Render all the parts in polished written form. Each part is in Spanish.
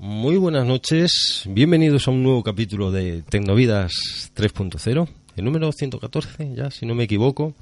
Muy buenas noches, bienvenidos a un nuevo capítulo de Tecnovidas 3.0, el número 114, ya si no me equivoco.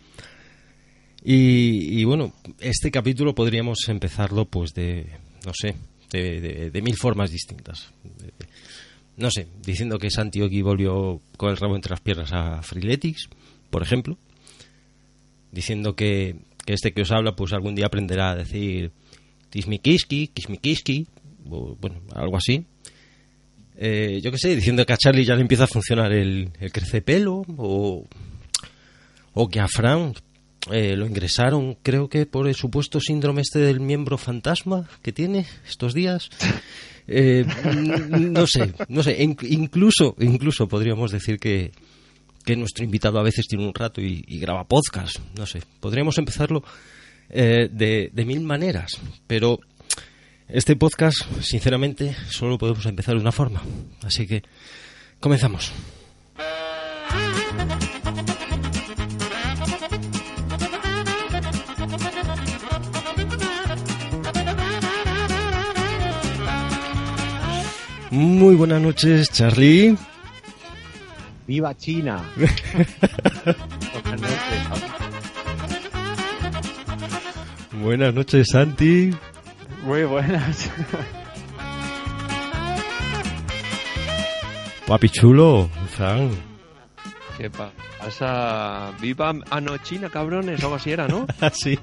Y bueno, este capítulo podríamos empezarlo pues de mil formas distintas. No sé, diciendo que Santi Oki volvió con el rabo entre las piernas a Freeletics, por ejemplo. Diciendo que este que os habla pues algún día aprenderá a decir Kismikiski, o bueno, algo así. Yo qué sé, diciendo que a Charlie ya le empieza a funcionar el crecepelo, o que a Fran lo ingresaron, creo que por el supuesto síndrome del miembro fantasma que tiene estos días. No sé, incluso podríamos decir que nuestro invitado a veces tiene un rato y graba podcast, no sé, podríamos empezarlo de mil maneras, pero este podcast, sinceramente, solo podemos empezar de una forma, así que comenzamos. Muy buenas noches, Charlie. ¡Viva China! Buenas noches, Santi. Muy buenas. Papi chulo, Fran. ¿Qué pasa? ¡Viva China, cabrones! Algo así era, ¿no? Sí.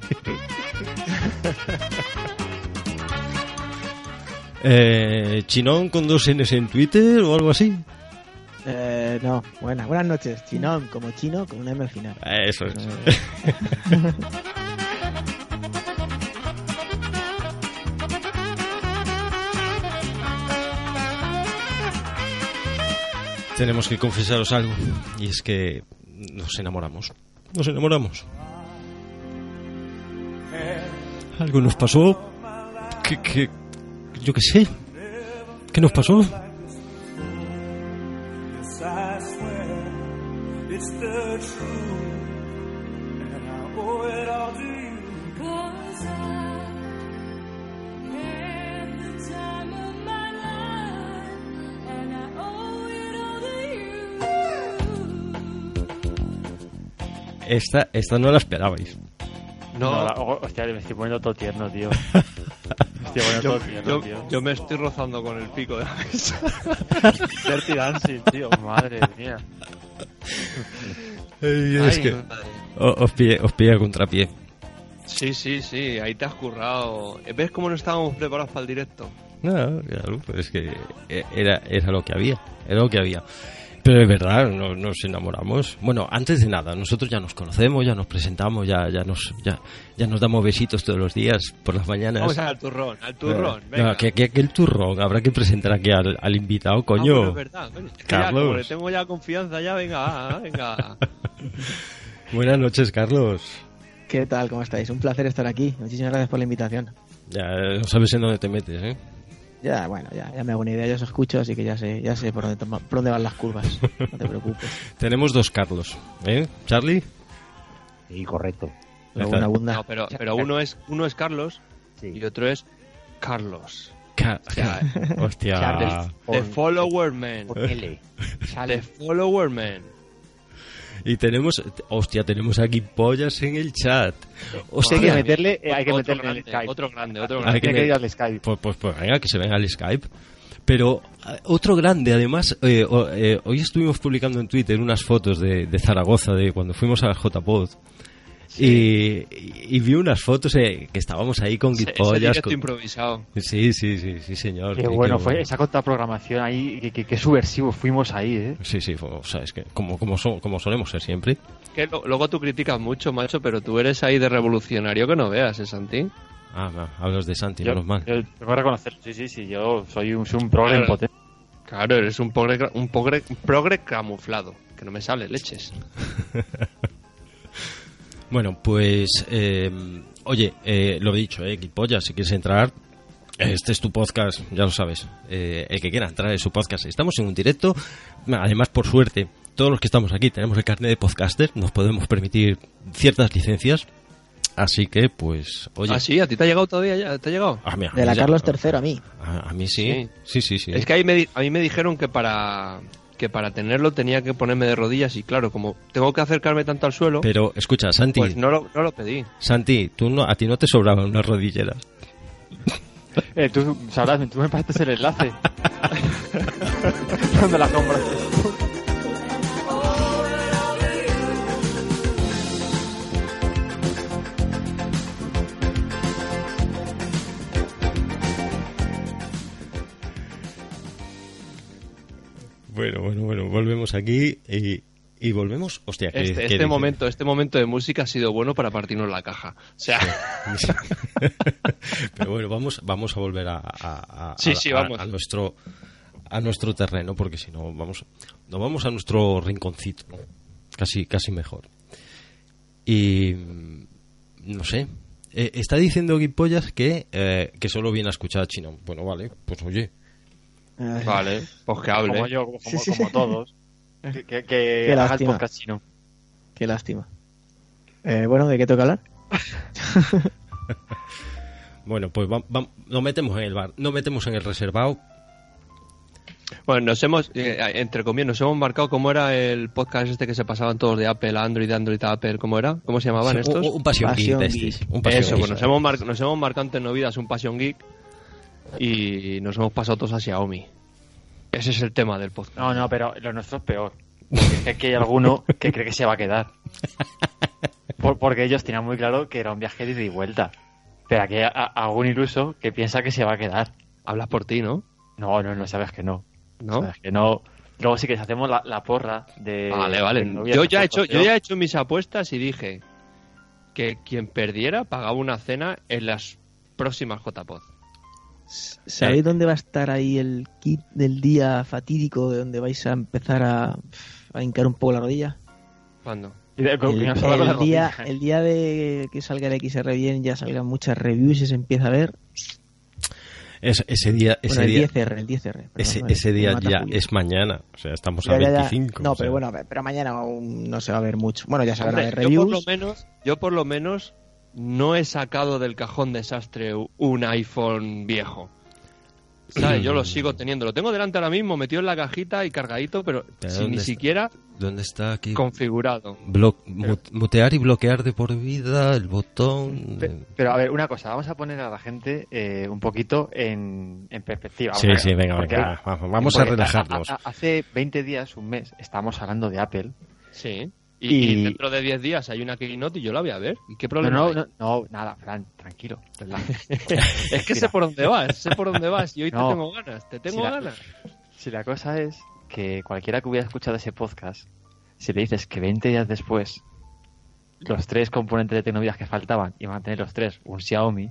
¿Chinón con 2 N's en Twitter o algo así? No, buenas noches. Chinón, como chino, con una M al final. Eso es. Tenemos que confesaros algo, y es que nos enamoramos. Algo nos pasó que yo qué sé. ¿Qué nos pasó? Esta no la esperabais. No, hostia, me estoy poniendo todo tierno, tío. Yo me estoy rozando con el pico de la mesa. Dirty Dancing, tío, madre mía. Es que os pilla a contrapié. Sí, ahí te has currado. ¿Ves cómo no estábamos preparados para el directo? No, claro, pues es que era lo que había. Pero es verdad, nos enamoramos. Bueno, antes de nada, nosotros ya nos conocemos, ya nos presentamos, ya nos damos besitos todos los días por las mañanas. Vamos al turrón, venga. No, que el turrón, habrá que presentar aquí al invitado, coño. Es verdad, coño. Carlos. Ya, como le tengo ya confianza, ya venga. Buenas noches, Carlos. ¿Qué tal? ¿Cómo estáis? Un placer estar aquí. Muchísimas gracias por la invitación. Ya no sabes en dónde te metes, ¿eh? Ya me hago una idea, yo os escucho, así que ya sé por dónde van las curvas. No te preocupes. Tenemos 2 Carlos, ¿eh? ¿Charlie? Sí, correcto. No, pero uno es Carlos, sí, y otro es Carlos. Hostia. The Follower Man. The Follower Man. Y tenemos aquí pollas en el chat. O sea, hay que meterle el Skype. Otro grande. Hay que ir al Skype. Pues venga, que se venga al Skype. Pero otro grande, además, hoy estuvimos publicando en Twitter unas fotos de Zaragoza, de cuando fuimos a la JPod. Sí. Y vi unas fotos que estábamos ahí con guipollas. Improvisado. Sí, señor. Qué bueno fue esa contraprogramación ahí, que subversivo fuimos ahí, ¿eh? Sí, o sea, es que como solemos ser siempre. Que luego tú criticas mucho, macho, pero tú eres ahí de revolucionario que no veas, ¿eh, Santi? Hablas de Santi, menos mal. Yo tengo que reconocerlo, sí, yo soy un progre en potencia. Claro, eres un progre camuflado, que no me sale leches. Bueno, pues, oye, lo he dicho, Guipollas, si quieres entrar, este es tu podcast, ya lo sabes. El que quiera entrar en su podcast. Estamos en un directo, además, por suerte, todos los que estamos aquí tenemos el carnet de podcaster, nos podemos permitir ciertas licencias. Así que, pues, oye... ¿Ah, sí? ¿A ti te ha llegado todavía ya? ¿Te ha llegado? A mí De la ya- Carlos III a mí. A mí sí. Sí. Es que a mí me dijeron que para tenerlo tenía que ponerme de rodillas y claro, como tengo que acercarme tanto al suelo, Pero, escucha, Santi, pues no lo pedí. Santi, a ti no te sobraba una rodillera. Tú sabrás, tú me pasaste el enlace. ¿Dónde la compras? Bueno, volvemos aquí y volvemos... Hostia, ¿qué Este dices? momento de música ha sido bueno para partirnos la caja. O sea, Pero bueno, vamos a volver a vamos. a nuestro terreno, porque si no nos vamos a nuestro rinconcito, ¿no? Casi mejor. Y no sé, está diciendo Guipollas que solo viene a escuchar a Chino. Bueno, vale, pues oye. Vale, pues que hable. Como yo, como todos. Que Qué hagas lástima. podcast chino. Qué lástima. Bueno, ¿de qué toca hablar? Bueno, pues nos metemos en el bar, nos metemos en el reservado. Bueno, entre comillas, nos hemos marcado cómo era el podcast este que se pasaban todos de Apple a Android, de Android a Apple, ¿cómo era? ¿Cómo se llamaban estos? Un Passion Geek de Passion estos. Geek. Un Passion Eso, Geek. pues nos hemos marcado entre novidas un Passion Geek y nos hemos pasado todos a Xiaomi. Ese es el tema del podcast. No, pero lo nuestro es peor. Porque es que aquí hay alguno que cree que se va a quedar. Porque ellos tenían muy claro que era un viaje de ida y vuelta. Pero aquí hay algún iluso que piensa que se va a quedar. Hablas por ti, ¿no? No, sabes que no. ¿No? Sabes que no. Luego sí que hacemos la porra de... Vale. de novias Yo de ya posteo. he hecho mis apuestas y dije que quien perdiera pagaba una cena en las próximas JPod. ¿Sabéis dónde va a estar ahí el kit del día fatídico de donde vais a empezar a hincar un poco la rodilla? ¿Cuándo? Y de- con- que nos habla con la rodilla. El día de que salga el XR bien, ya salgan muchas reviews y se empieza a ver. Ese día, Bueno, el 10R, el 10R. perdón, ese día me mata ya Julio. es mañana. O sea, estamos Ya, a ya. 25. No, o sea. pero bueno, pero mañana aún no se va a ver mucho. Bueno, ya se van a Hombre, ver reviews. yo por lo menos no he sacado del cajón desastre un iPhone viejo. ¿Sabes? Yo lo sigo teniendo. Lo tengo delante ahora mismo, metido en la cajita y cargadito, pero ¿Pero sin dónde ni está? siquiera ¿Dónde está aquí? configurado. Mutear y bloquear de por vida, el botón. Pero a ver, una cosa, vamos a poner a la gente un poquito en perspectiva. Sí, Vamos a- sí, venga, porque- vamos a porque relajarnos. Hace 20 días, un mes, estábamos hablando de Apple. Sí. Y- Y dentro de 10 días hay una Keynote y yo la voy a ver. ¿Y qué problema hay? No, nada, Fran, tranquilo. relaja. Es que sé por dónde vas, y hoy No. te tengo ganas, Sí, la- ganas. Si la cosa es que cualquiera que hubiera escuchado ese podcast, si le dices que 20 días después los 3 componentes de tecnologías que faltaban iban a tener los 3 un Xiaomi,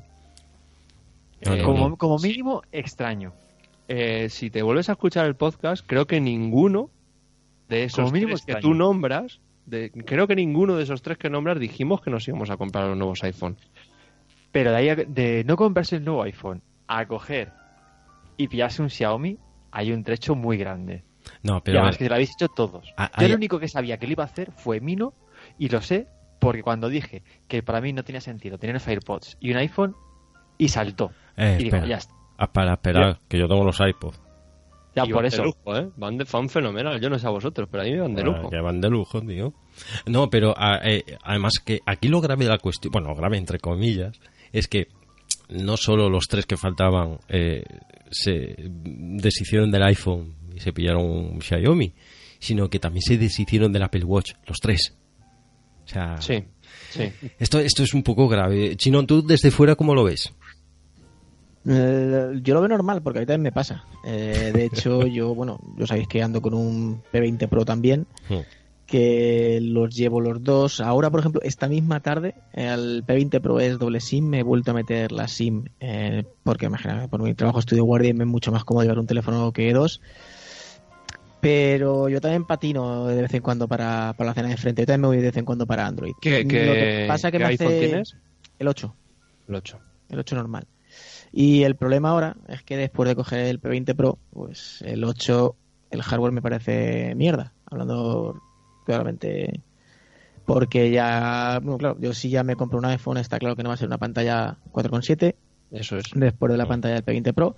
como mínimo extraño. Si te vuelves a escuchar el podcast, creo que ninguno de esos Como mínimo 3 que extraño. tú nombras, creo que ninguno de esos 3 que nombras dijimos que nos íbamos a comprar los nuevos iPhone. Pero de ahí de no comprarse el nuevo iPhone a coger y pillarse un Xiaomi, hay un trecho muy grande. No, Y pero a además ver, que lo habéis hecho todos. Ah, Yo hay- lo único que sabía que lo iba a hacer fue Mino, y lo sé porque cuando dije que para mí no tenía sentido tener AirPods y un iPhone, y saltó. Y digo, espera. ya está. Espera, que yo tengo los iPods. Ya Y por van eso. de lujo, ¿eh? Van fenomenal, yo no sé a vosotros, pero a mí me van de lujo. Que van de lujo, tío. No, pero además que aquí lo grave de la cuestión, bueno, grave entre comillas, es que no solo los 3 que faltaban se deshicieron del iPhone y se pillaron un Xiaomi, sino que también se deshicieron del Apple Watch, los 3. O sea, Sí. Mm. esto es un poco grave. Chino, ¿tú desde fuera cómo lo ves? Yo lo veo normal, porque a mí también me pasa. De hecho, yo sabéis que ando con un P20 Pro también, que los llevo los dos. Ahora, por ejemplo, esta misma tarde, el P20 Pro es doble SIM, me he vuelto a meter la SIM, porque imagínate, por mi trabajo estudio guardia y me es mucho más cómodo llevar un teléfono que dos. Pero yo también patino de vez en cuando para la cena de frente. Yo también me voy de vez en cuando para Android. Lo que pasa que ¿Qué me iPhone hace tienes? el 8. El 8. El 8 normal. Y el problema ahora es que después de coger el P20 Pro, pues el 8, el hardware me parece mierda. Hablando claramente Porque ya, bueno, claro, yo si ya me compro un iPhone, está claro que no va a ser una pantalla 4,7. Eso es. Después de la pantalla del P20 Pro.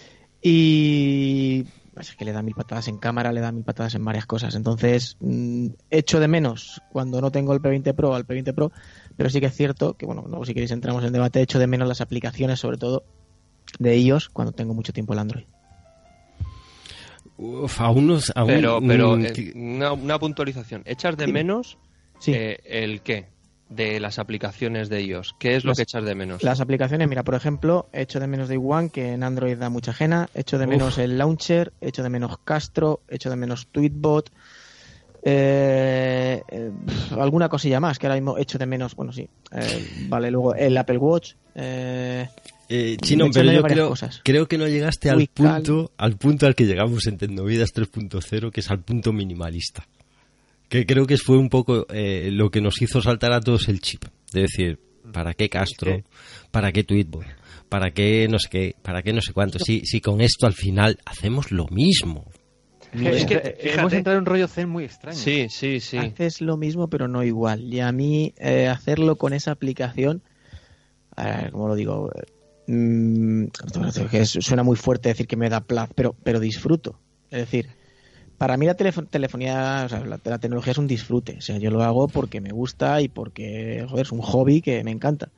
Y es que le da 1000 patadas en cámara, le da 1000 patadas en varias cosas. Entonces, echo de menos cuando no tengo el P20 Pro al P20 Pro, pero sí que es cierto que, bueno, luego si queréis entramos en debate, echo de menos las aplicaciones, sobre todo de iOS, cuando tengo mucho tiempo el Android. Pero una puntualización. ¿Echas de menos Sí. el qué? De las aplicaciones de iOS. ¿Qué es lo que echas de menos? Las aplicaciones, mira, por ejemplo, echo de menos Day One, que en Android da mucha ajena, echo de menos el Launcher, echo de menos Castro, echo de menos Tweetbot, alguna cosilla más que ahora mismo echo de menos, bueno, sí, vale, luego el Apple Watch. Chino, pero yo creo que no llegaste al Wical. punto al que llegamos en Tecnovidas 3.0, que es al punto minimalista. Que creo que fue un poco lo que nos hizo saltar a todos el chip. De decir, ¿para qué Castro? ¿Para qué Tweetbot? ¿Para qué no sé qué? ¿Para qué no sé cuánto? Si con esto al final hacemos lo mismo. Es que hemos entrado en un rollo zen muy extraño. Sí. Haces lo mismo, pero no igual. Y a mí, hacerlo con esa aplicación, ¿cómo lo digo? Que suena muy fuerte decir que me da placer, pero disfruto. Es decir, para mí la telefonía, o sea, la tecnología es un disfrute. O sea, yo lo hago porque me gusta y porque, joder, es un hobby que me encanta.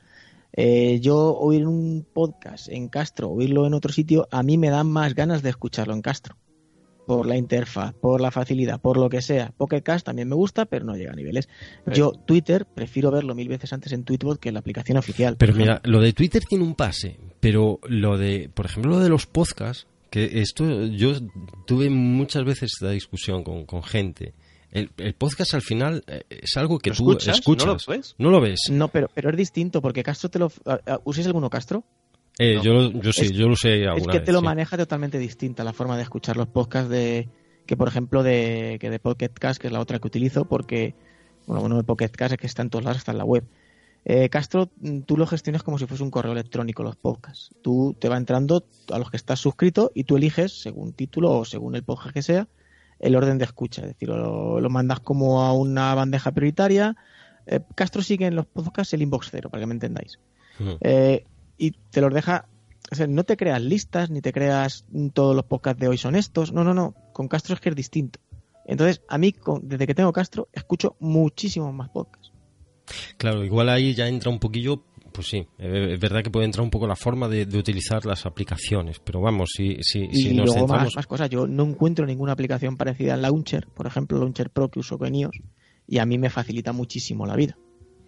Yo oír un podcast en Castro, oírlo en otro sitio, a mí me dan más ganas de escucharlo en Castro. Por la interfaz, por la facilidad, por lo que sea. Pocket Cast también me gusta, pero no llega a niveles. Yo, Twitter, prefiero verlo 1000 veces antes en Tweetbot que en la aplicación oficial. Pero mira, lo de Twitter tiene un pase, pero por ejemplo, lo de los podcasts, que esto yo tuve muchas veces esta discusión con gente. El podcast al final es algo que tú escuchas. ¿No lo ves? ¿No lo ves? No, pero es distinto, porque Castro te lo... ¿Usáis alguno Castro? No. Yo sí, yo lo sé alguna vez. Es que te lo sí. maneja totalmente distinta la forma de escuchar los podcasts que por ejemplo, de Pocket Cast, que es la otra que utilizo, porque, bueno, el Pocket Cast es que está en todos lados, está en la web. Castro, tú lo gestionas como si fuese un correo electrónico, los podcasts. Tú te va entrando a los que estás suscrito y tú eliges, según título o según el podcast que sea, el orden de escucha. Es decir, lo mandas como a una bandeja prioritaria. Castro sigue en los podcasts el inbox cero, para que me entendáis. Uh-huh. Y te los deja... O sea, no te creas listas, ni te creas todos los podcasts de hoy son estos. No. Con Castro es que es distinto. Entonces, a mí, desde que tengo Castro, escucho muchísimos más podcasts. Claro, igual ahí ya entra un poquillo, pues sí, es verdad que puede entrar un poco la forma de utilizar las aplicaciones, pero vamos, si y nos luego centramos... más cosas, yo no encuentro ninguna aplicación parecida al Launcher, por ejemplo, el Launcher Pro que uso con iOS, y a mí me facilita muchísimo la vida.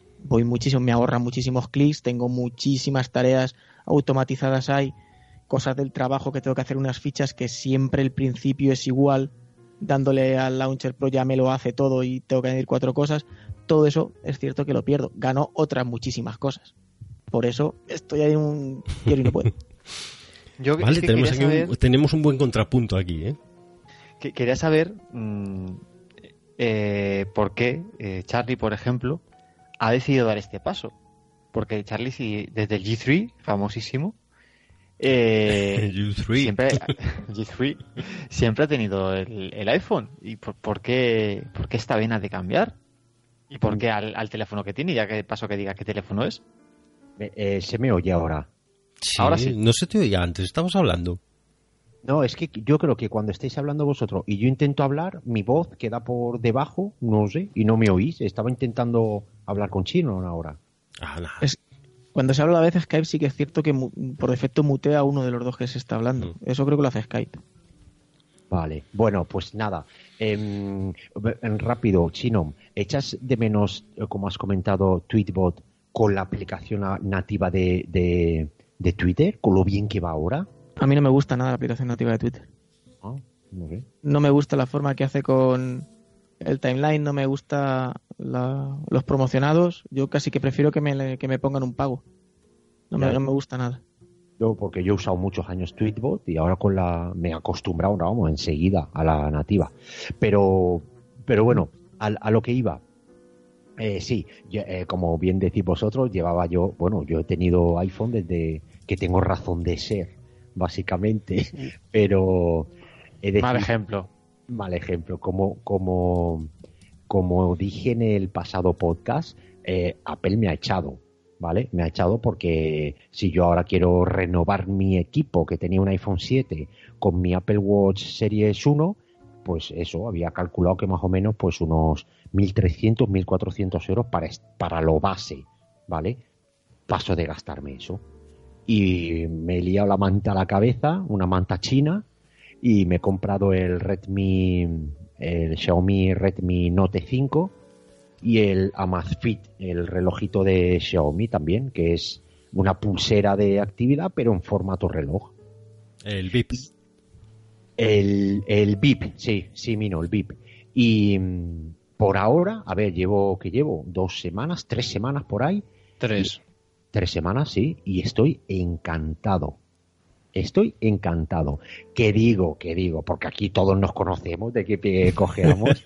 Me ahorra muchísimos clics, tengo muchísimas tareas automatizadas ahí, cosas del trabajo que tengo que hacer, unas fichas que siempre el principio es igual, dándole al Launcher Pro ya me lo hace todo y tengo que añadir 4 cosas. Todo eso es cierto que lo pierdo. Gano otras muchísimas cosas. Por eso estoy ahí quiero y no puedo. Vale, tenemos un buen contrapunto aquí, ¿eh? Quería saber por qué Charlie, por ejemplo, ha decidido dar este paso. Porque Charlie, sí, desde el G3, famosísimo, G3 siempre ha tenido el iPhone. ¿Y por qué esta vena de cambiar? ¿Y por qué al teléfono que tiene? Ya que paso que diga qué teléfono es. ¿Se me oye ahora? Sí, ahora sí. No se te oía antes, estamos hablando. No, es que yo creo que cuando estáis hablando vosotros y yo intento hablar, mi voz queda por debajo, no sé, y no me oís. Estaba intentando hablar con Chino ahora. Cuando se habla a veces Skype sí que es cierto que por defecto mutea a uno de los dos que se está hablando. Eso creo que lo hace Skype. Vale, bueno, pues nada. Rápido, Chino, ¿echas de menos, como has comentado, Tweetbot con la aplicación nativa de Twitter, con lo bien que va ahora? A mí no me gusta nada la aplicación nativa de Twitter. No sé. No me gusta la forma que hace con el timeline, no me gusta los promocionados. Yo casi que prefiero que me pongan un pago. No me gusta nada. Porque yo he usado muchos años Tweetbot y ahora me he acostumbrado, vamos, enseguida a la nativa. Pero bueno, a lo que iba. Sí, como bien decís vosotros, yo he tenido iPhone desde que tengo razón de ser, básicamente. Pero Mal ejemplo. Como como dije en el pasado podcast, Apple me ha echado, ¿vale? Me ha echado porque si yo ahora quiero renovar mi equipo, que tenía un iPhone 7 con mi Apple Watch Series 1, pues eso, había calculado que más o menos pues unos 1.300, 1.400 euros para lo base, ¿vale? Paso de gastarme eso. Y me he liado la manta a la cabeza, una manta china, y me he comprado el Xiaomi Redmi Note 5 y el Amazfit, el relojito de Xiaomi también, que es una pulsera de actividad, pero en formato reloj. El VIP. El VIP, sí, Mino, el VIP. Y por ahora, a ver, llevo 2 semanas, 3 semanas por ahí. 3 semanas, sí, y estoy encantado. ¿Qué digo? Porque aquí todos nos conocemos de qué pie cojeamos.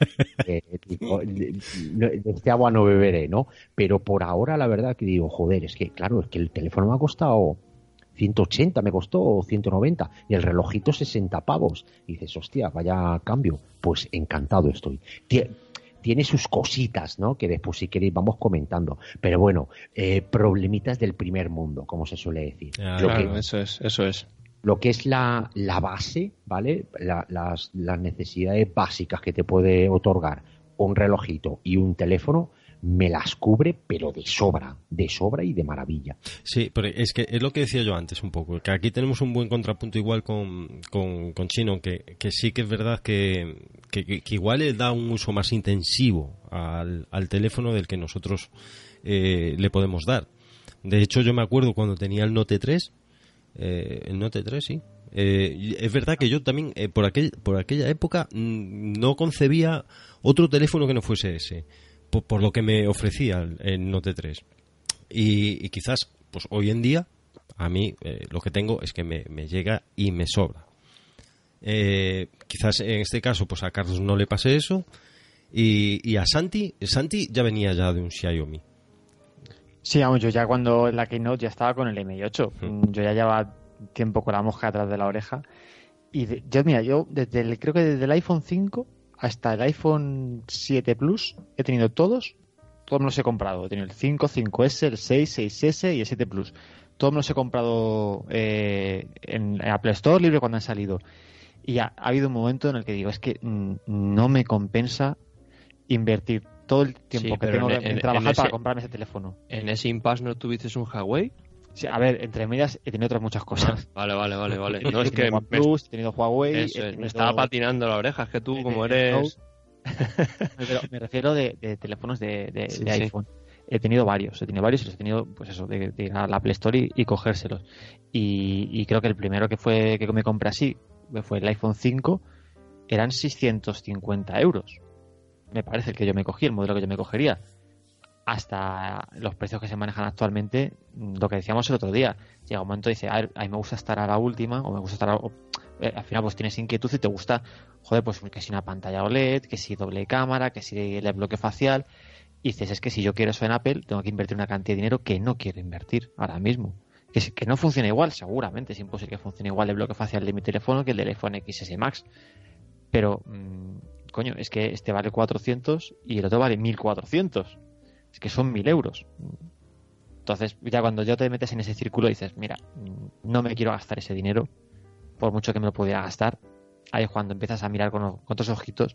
De este agua no beberé, ¿no? Pero por ahora, la verdad que digo, joder, es que el teléfono me ha costado 180, me costó 190, y el relojito 60 pavos. Y dices, hostia, vaya cambio. Pues encantado estoy. Tiene sus cositas, ¿no? Que después, si queréis, vamos comentando. Pero bueno, problemitas del primer mundo, como se suele decir. Claro, eso es. Lo que es la base, ¿vale? Las necesidades básicas que te puede otorgar un relojito y un teléfono, me las cubre, pero de sobra y de maravilla. Sí, pero es que es lo que decía yo antes un poco, que aquí tenemos un buen contrapunto igual con Chino, que sí que es verdad que igual le da un uso más intensivo al teléfono del que nosotros le podemos dar. De hecho, yo me acuerdo cuando tenía el Note 3, sí. Es verdad que yo también, por aquella época, no concebía otro teléfono que no fuese ese, por lo que me ofrecía el Note 3. Y quizás, pues hoy en día, a mí lo que tengo es que me llega y me sobra. Quizás en este caso, pues a Carlos no le pase eso. Y a Santi ya venía ya de un Xiaomi. Sí, vamos, yo ya cuando la Keynote ya estaba con el Mi8. Yo ya llevaba tiempo con la mosca atrás de la oreja. Y yo creo que desde el iPhone 5 hasta el iPhone 7 Plus he tenido todos me los he comprado. He tenido el 5, 5S, el 6, 6S y el 7 Plus. Todos me los he comprado en Apple Store libre cuando han salido. Y ha habido un momento en el que digo, es que no me compensa invertir todo el tiempo que tengo en trabajar para comprarme ese teléfono. ¿En ese impasse no tuviste un Huawei? Sí, a ver, entre medias he tenido otras muchas cosas. Vale. No, es que he tenido Huawei. Me estaba patinando la oreja, es que tú como eres... Pero me refiero de teléfonos de iPhone. He tenido varios y los he tenido, pues eso, de ir a la Apple Store y cogérselos. Y creo que el primero que me compré así fue el iPhone 5, eran 650 euros. Me parece el que yo me cogí, el modelo que yo me cogería. Hasta los precios que se manejan actualmente, lo que decíamos el otro día, llega un momento y dice, a mí me gusta estar a la última, o me gusta estar al final pues tienes inquietud y te gusta, joder, pues que si una pantalla OLED, que si doble cámara, que si el bloque facial, y dices, es que si yo quiero eso en Apple, tengo que invertir una cantidad de dinero que no quiero invertir ahora mismo. Que no funciona igual, seguramente es imposible que funcione igual el bloque facial de mi teléfono que el del iPhone XS Max, pero coño, es que este vale 400 y el otro vale 1400. Es que son 1.000 euros. Entonces, ya cuando ya te metes en ese círculo dices, mira, no me quiero gastar ese dinero, por mucho que me lo pudiera gastar. Ahí es cuando empiezas a mirar con otros ojitos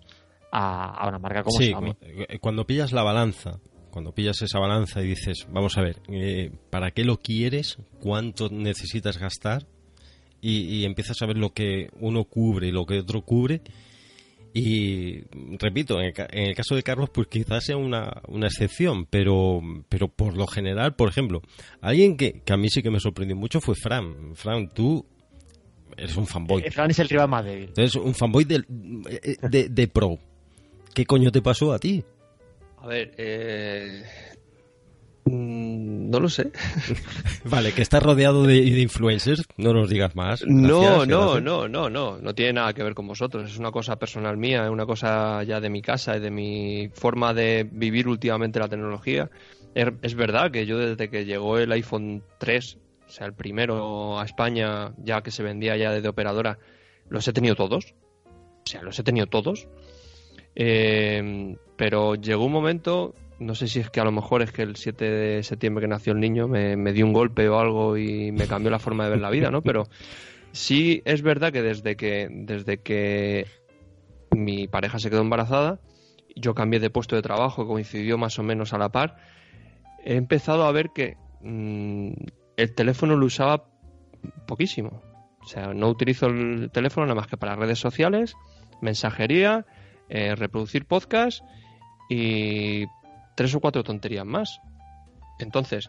a una marca como Xiaomi. Cuando pillas la balanza, cuando pillas esa balanza y dices, vamos a ver, ¿para qué lo quieres? ¿Cuánto necesitas gastar? Y empiezas a ver lo que uno cubre y lo que otro cubre. Y repito, en el caso de Carlos, pues quizás sea una excepción, pero por lo general, por ejemplo, alguien que a mí sí que me sorprendió mucho fue Fran. Fran, tú eres un fanboy. Fran es el rival más débil. Eres un fanboy de Pro. ¿Qué coño te pasó a ti? A ver, no lo sé. Vale, que estás rodeado de influencers, no nos digas más. No tiene nada que ver con vosotros, es una cosa personal mía, es una cosa ya de mi casa y de mi forma de vivir últimamente la tecnología. Es verdad que yo desde que llegó el iPhone 3, o sea, el primero a España, ya que se vendía ya desde operadora, los he tenido todos. Pero llegó un momento, no sé si es que a lo mejor es que el 7 de septiembre que nació el niño me dio un golpe o algo y me cambió la forma de ver la vida, ¿no? Pero sí es verdad que desde que mi pareja se quedó embarazada, yo cambié de puesto de trabajo, coincidió más o menos a la par, he empezado a ver que el teléfono lo usaba poquísimo. O sea, no utilizo el teléfono nada más que para redes sociales, mensajería, reproducir podcast y 3 o 4 tonterías más. Entonces,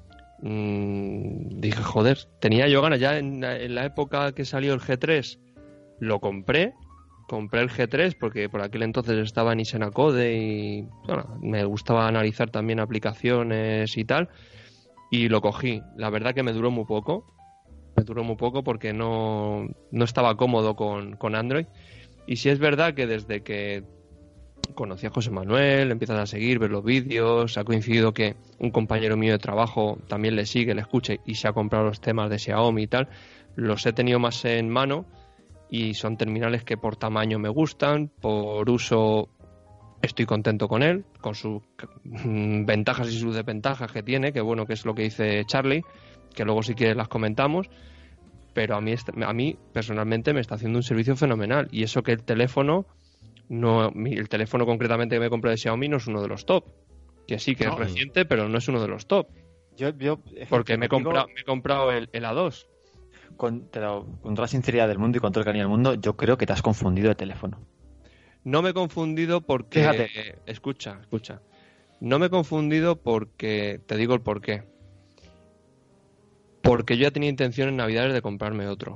dije, joder, tenía yo ganas. Ya en la época que salió el G3, lo compré el G3 porque por aquel entonces estaba en Isenacode y bueno, me gustaba analizar también aplicaciones y tal, y lo cogí. La verdad que me duró muy poco porque no estaba cómodo con Android. Y sí es verdad que desde que conocí a José Manuel, empiezas a seguir, ver los vídeos, ha coincidido que un compañero mío de trabajo también le sigue, le escucha y se ha comprado los temas de Xiaomi y tal, los he tenido más en mano y son terminales que por tamaño me gustan, por uso estoy contento con él, con sus ventajas y sus desventajas que tiene, que bueno, que es lo que dice Charlie, que luego si quieres las comentamos, pero a mí personalmente me está haciendo un servicio fenomenal, y eso que el teléfono concretamente que me compré de Xiaomi no es uno de los top, que sí que es reciente, pero no es uno de los top. Porque me he comprado el A2. Con toda la sinceridad del mundo y con todo el cariño del mundo, yo creo que te has confundido de teléfono. No me he confundido porque... Fíjate. Escucha. No me he confundido porque... Te digo el porqué. Porque yo ya tenía intención en Navidades de comprarme otro.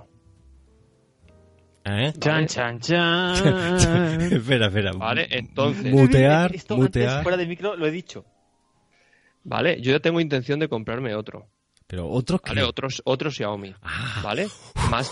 ¿Eh? Chan, chan, chan. Espera. Vale, entonces... Mutear. Antes, fuera del micro, lo he dicho. Vale, yo ya tengo intención de comprarme otro. Pero otro que... Vale, otro Xiaomi. ¿Vale? Más.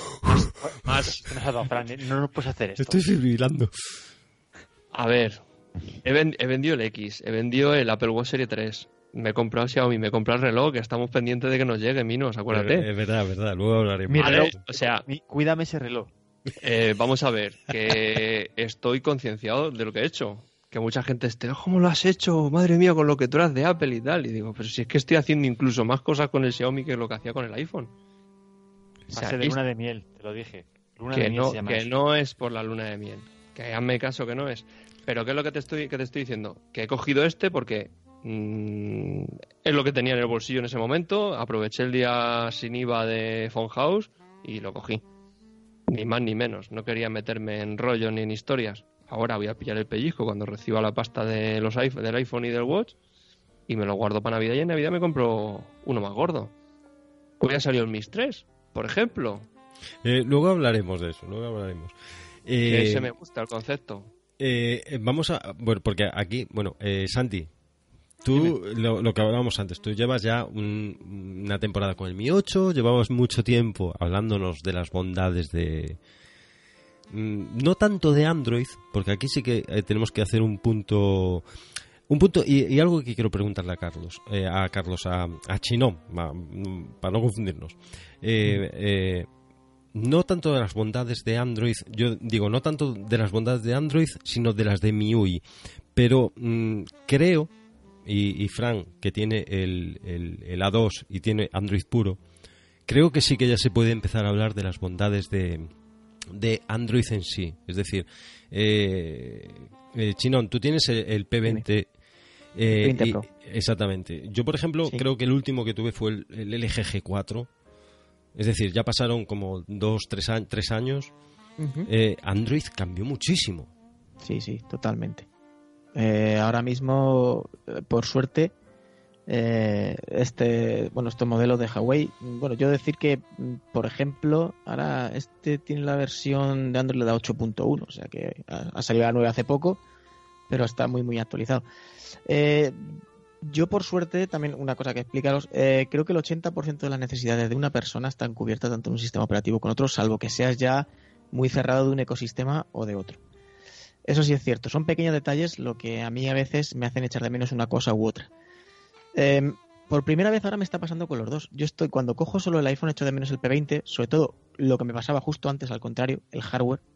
No puedes hacer esto. Estoy fibrilando. A ver, he vendido el X, he vendido el Apple Watch Serie 3. Me he comprado Xiaomi, me he comprado el reloj, que estamos pendientes de que nos llegue, Minos, acuérdate. Es verdad, luego hablaremos. Mi reloj, o sea, cuídame ese reloj. Vamos a ver, que estoy concienciado de lo que he hecho. Que mucha gente esté, ¿cómo lo has hecho? Madre mía, con lo que tú eras de Apple y tal. Y digo, pero si es que estoy haciendo incluso más cosas con el Xiaomi que lo que hacía con el iPhone. O sea, de luna de miel, te lo dije. Luna que de miel no, se llama que eso. no es por la luna de miel. Que hazme caso que no es. Pero ¿qué es lo que te estoy diciendo? Que he cogido este porque es lo que tenía en el bolsillo en ese momento. Aproveché el día sin IVA de Phone House y lo cogí. Ni más ni menos. No quería meterme en rollo ni en historias. Ahora voy a pillar el pellizco cuando reciba la pasta de del iPhone y del Watch y me lo guardo para Navidad, y en Navidad me compro uno más gordo. Hoy ha salido el Mix 3, por ejemplo. Luego hablaremos de eso, Que ese me gusta el concepto. Vamos a... Bueno, porque aquí... Bueno, Santi, tú, lo que hablábamos antes, tú llevas ya una temporada con el Mi 8, llevabas mucho tiempo hablándonos de las bondades de... No tanto de Android, porque aquí sí que tenemos que hacer un punto y algo que quiero preguntarle a a Chinón, para no confundirnos. No tanto de las bondades de Android, yo digo, no tanto de las bondades de Android, sino de las de MIUI. Pero creo, y Fran, que tiene el A2 y tiene Android puro, creo que sí que ya se puede empezar a hablar de las bondades de Android en sí. Es decir, Chinón, tú tienes el P20. 20 Pro. Exactamente. Yo, por ejemplo, creo que el último que tuve fue el LG G4. Es decir, ya pasaron como 3 años. Uh-huh. Android cambió muchísimo. Sí, totalmente. Ahora mismo, por suerte, estos modelos de Huawei, bueno, yo decir que, por ejemplo, ahora tiene la versión de Android la 8.1, o sea que ha salido la 9 hace poco, pero está muy muy actualizado. Yo, por suerte, también una cosa que explicaros, creo que el 80% de las necesidades de una persona están cubiertas tanto en un sistema operativo como en otro, salvo que seas ya muy cerrado de un ecosistema o de otro. Eso sí es cierto, son pequeños detalles lo que a mí a veces me hacen echar de menos una cosa u otra. Por primera vez ahora me está pasando con los dos. Cuando cojo solo el iPhone, echo de menos el P20, sobre todo lo que me pasaba justo antes, al contrario, el hardware.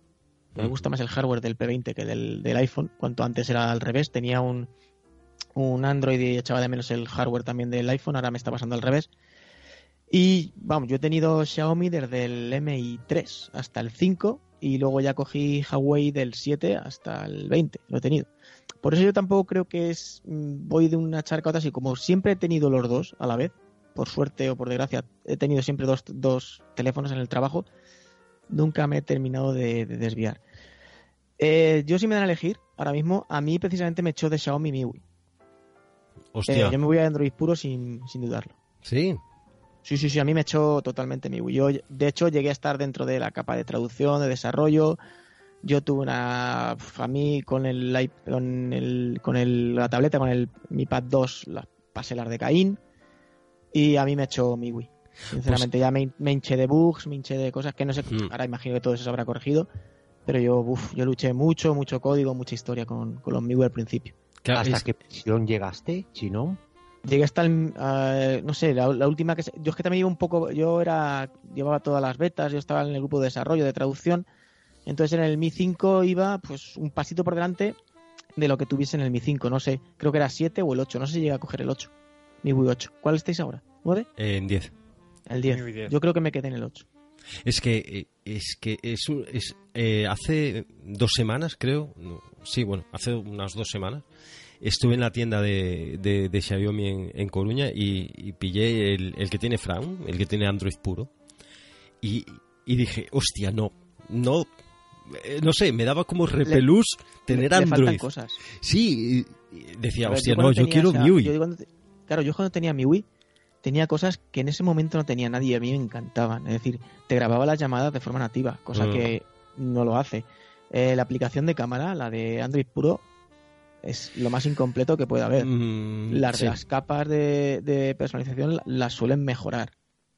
Me gusta más el hardware del P20 que del iPhone. Cuanto antes era al revés. Tenía un Android y echaba de menos el hardware también del iPhone. Ahora me está pasando al revés. Y vamos, yo he tenido Xiaomi desde el Mi 3 hasta el 5 y luego ya cogí Huawei del 7 hasta el 20. Lo he tenido. Por eso yo tampoco creo que voy de una charca a otra, así como siempre he tenido los dos a la vez, por suerte o por desgracia, he tenido siempre dos teléfonos en el trabajo, nunca me he terminado de desviar. Yo si me dan a elegir, ahora mismo, a mí precisamente me echó de Xiaomi MIUI. Hostia. Yo me voy a Android puro sin dudarlo. ¿Sí? Sí, a mí me echó totalmente MIUI. Yo, de hecho, llegué a estar dentro de la capa de traducción, de desarrollo. Yo tuve a mí con la tableta, con mi Pad 2, pasé las de Caín y a mí me echó MIUI. Sinceramente, pues, ya me hinché de bugs, me hinché de cosas que no sé, ahora imagino que todo eso se habrá corregido, pero yo luché mucho código, mucha historia con los MIUI al principio. ¿Hasta qué versión llegaste, Chino? Llegué hasta no sé, la última que... Yo es que también iba un poco... Llevaba todas las betas, yo estaba en el grupo de desarrollo, de traducción. Entonces en el Mi 5 iba pues un pasito por delante de lo que tuviese en el Mi 5. No sé, creo que era 7 o el 8. No sé si llegué a coger el 8. MIUI 8. ¿Cuál estáis ahora? ¿9? En 10. El 10. Yo creo que me quedé en el 8. Es que hace 2 semanas, creo. No, sí, bueno, hace unas 2 semanas. Estuve en la tienda de Xiaomi en Coruña y pillé el que tiene Frown, el que tiene Android puro. Y dije, hostia, no sé, me daba como repelús tener Android. Le faltan cosas. Sí, decía, hostia, no, yo quiero MIUI. Yo cuando tenía MIUI tenía cosas que en ese momento no tenía nadie y a mí me encantaban. Es decir, te grababa las llamadas de forma nativa, cosa que no lo hace. La aplicación de cámara, la de Android puro, es lo más incompleto que puede haber. Las capas de personalización las suelen mejorar.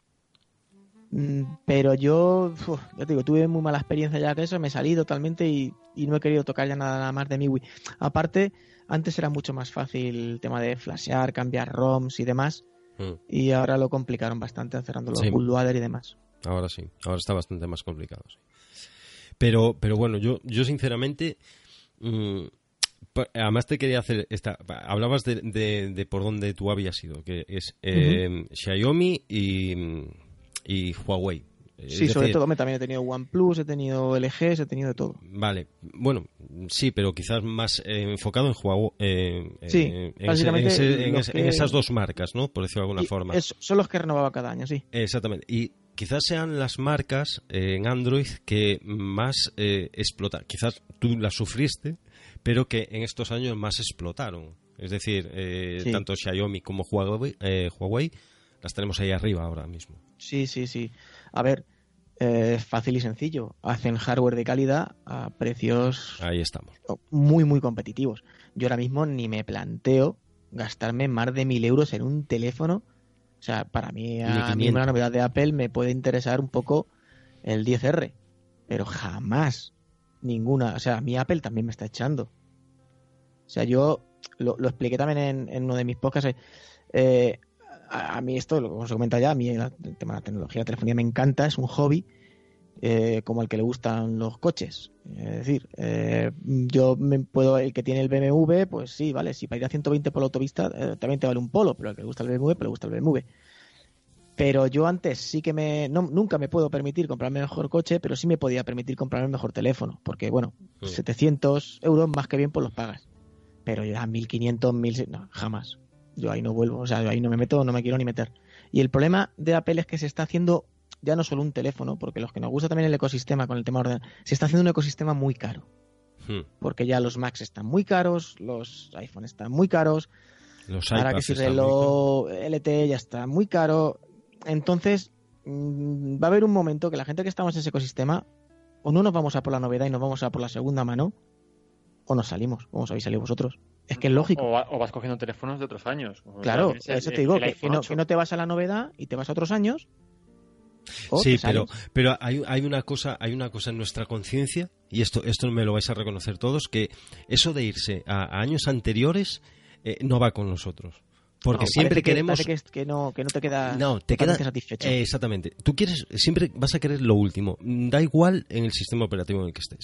Pero yo te digo, tuve muy mala experiencia ya que eso, me salí totalmente y no he querido tocar ya nada más de MIUI. Aparte, antes era mucho más fácil el tema de flashear, cambiar ROMs y demás, y ahora lo complicaron bastante cerrando los bootloader y demás. Ahora sí, ahora está bastante más complicado, sí. Pero bueno, yo sinceramente... además te quería hacer hablabas de por dónde tú habías ido, que es Xiaomi y Huawei. Sí, sobre todo también he tenido OnePlus, he tenido LG, he tenido de todo. Vale, bueno, sí, pero quizás más enfocado en Huawei. Básicamente en esas dos marcas, ¿no? Por decirlo de alguna forma. Son los que renovaba cada año, sí. Exactamente. Y quizás sean las marcas en Android que más explotan. Quizás tú las sufriste, pero que en estos años más explotaron. Es decir, tanto Xiaomi como Huawei las tenemos ahí arriba ahora mismo. Sí. A ver, fácil y sencillo. Hacen hardware de calidad a precios... Ahí estamos. Muy, muy competitivos. Yo ahora mismo ni me planteo gastarme más de 1.000 euros en un teléfono. O sea, para mí, a mí una novedad de Apple me puede interesar un poco el 10R. Pero jamás ninguna. O sea, a mí Apple también me está echando. O sea, yo lo expliqué también en uno de mis podcasts. A mí esto, como se comenta ya, a mí el tema de la tecnología, la telefonía me encanta, es un hobby como el que le gustan los coches. Es decir, yo el que tiene el BMW, pues sí, vale, si para ir a 120 por la autovista también te vale un Polo, pero al que le gusta el BMW, pues le gusta el BMW. Pero yo antes sí que nunca me puedo permitir comprarme el mejor coche, pero sí me podía permitir comprarme el mejor teléfono, porque bueno, 700 euros más que bien pues los pagas. Pero ya 1.500, 1.600, no, jamás. Yo ahí no vuelvo, o sea, yo ahí no me meto, no me quiero ni meter. Y el problema de Apple es que se está haciendo ya no solo un teléfono, porque los que nos gusta también el ecosistema con el tema ordenador, se está haciendo un ecosistema muy caro. Porque ya los Macs están muy caros, los iPhone están muy caros, los ahora que si reloj LTE ya está muy caro. Entonces va a haber un momento que la gente que estamos en ese ecosistema o no nos vamos a por la novedad y nos vamos a por la segunda mano, o nos salimos, como os habéis salido vosotros. Es que es lógico. O vas cogiendo teléfonos de otros años. Claro, eso te digo, que no te vas a la novedad y te vas a otros años. Sí, pero hay una cosa en nuestra conciencia, y esto me lo vais a reconocer todos, que eso de irse a años anteriores no va con nosotros. Porque siempre queremos... que no te queda satisfecho. Exactamente. Tú siempre vas a querer lo último. Da igual en el sistema operativo en el que estés.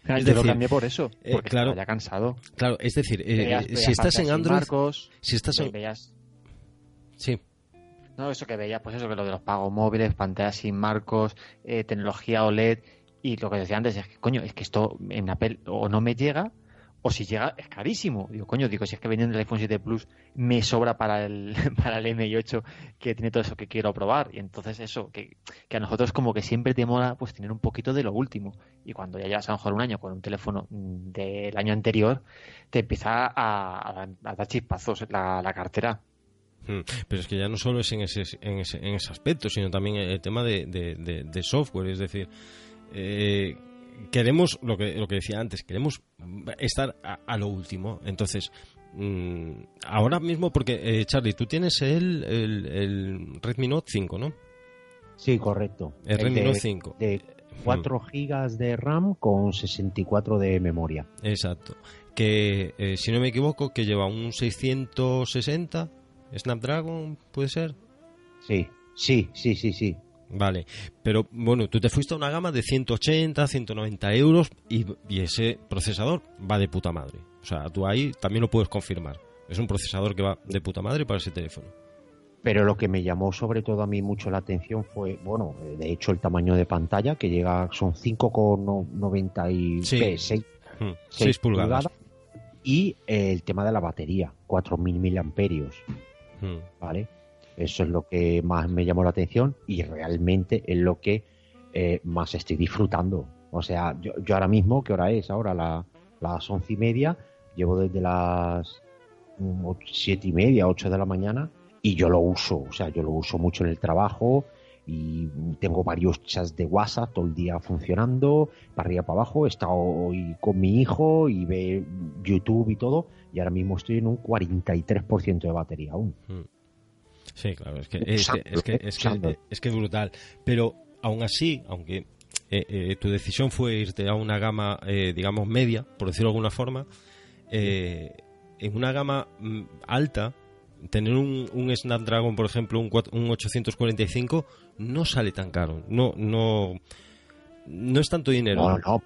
Es yo lo decir, cambié por eso, porque claro, estaba ya cansado. Claro, es decir, Veías si estás en pantallas sin Android, marcos, si estás en... veías... Sí, No, eso que veías, pues eso, que lo de los pagos móviles, pantallas sin marcos, tecnología OLED, y lo que decía antes es que, coño, es que esto en Apple o no me llega, o si llega es carísimo. Digo, coño, si es que vendiendo el iPhone 7 Plus me sobra para el para el M8 que tiene todo eso que quiero probar. Y entonces eso, que a nosotros como que siempre te mola pues tener un poquito de lo último. Y cuando ya llevas a lo mejor un año con un teléfono del año anterior, te empieza a dar chispazos la cartera. pero es que ya no solo es en ese aspecto, sino también el tema de software, es decir, queremos lo que decía antes, queremos estar a lo último. Entonces, ahora mismo, porque Charlie, tú tienes el Redmi Note 5, ¿no? Sí, correcto. El Redmi Note 5. De 4 gigas de RAM con 64 de memoria. Exacto. Que, si no me equivoco, que lleva un 660 Snapdragon, ¿puede ser? Sí. Vale, pero bueno, tú te fuiste a una gama de 180, 190 euros y ese procesador va de puta madre. O sea, tú ahí también lo puedes confirmar. Es un procesador que va de puta madre para ese teléfono. Pero lo que me llamó sobre todo a mí mucho la atención fue, bueno, de hecho el tamaño de pantalla, que son 5,96 6 pulgadas. Y el tema de la batería, 4.000 miliamperios. ¿Vale? Eso es lo que más me llamó la atención y realmente es lo que más estoy disfrutando. O sea, yo ahora mismo, ¿qué hora es? Ahora las 11:30, llevo desde las 7:30, 8 de la mañana y yo lo uso. O sea, yo lo uso mucho en el trabajo y tengo varios chats de WhatsApp todo el día funcionando, para arriba, para abajo. He estado hoy con mi hijo y ve YouTube y todo y ahora mismo estoy en un 43% de batería aún. Sí, claro, es que brutal. Pero aún así, aunque tu decisión fue irte a una gama, digamos, media, por decirlo de alguna forma, en una gama alta, tener un Snapdragon, por ejemplo, un 845, no sale tan caro. No es tanto dinero. No.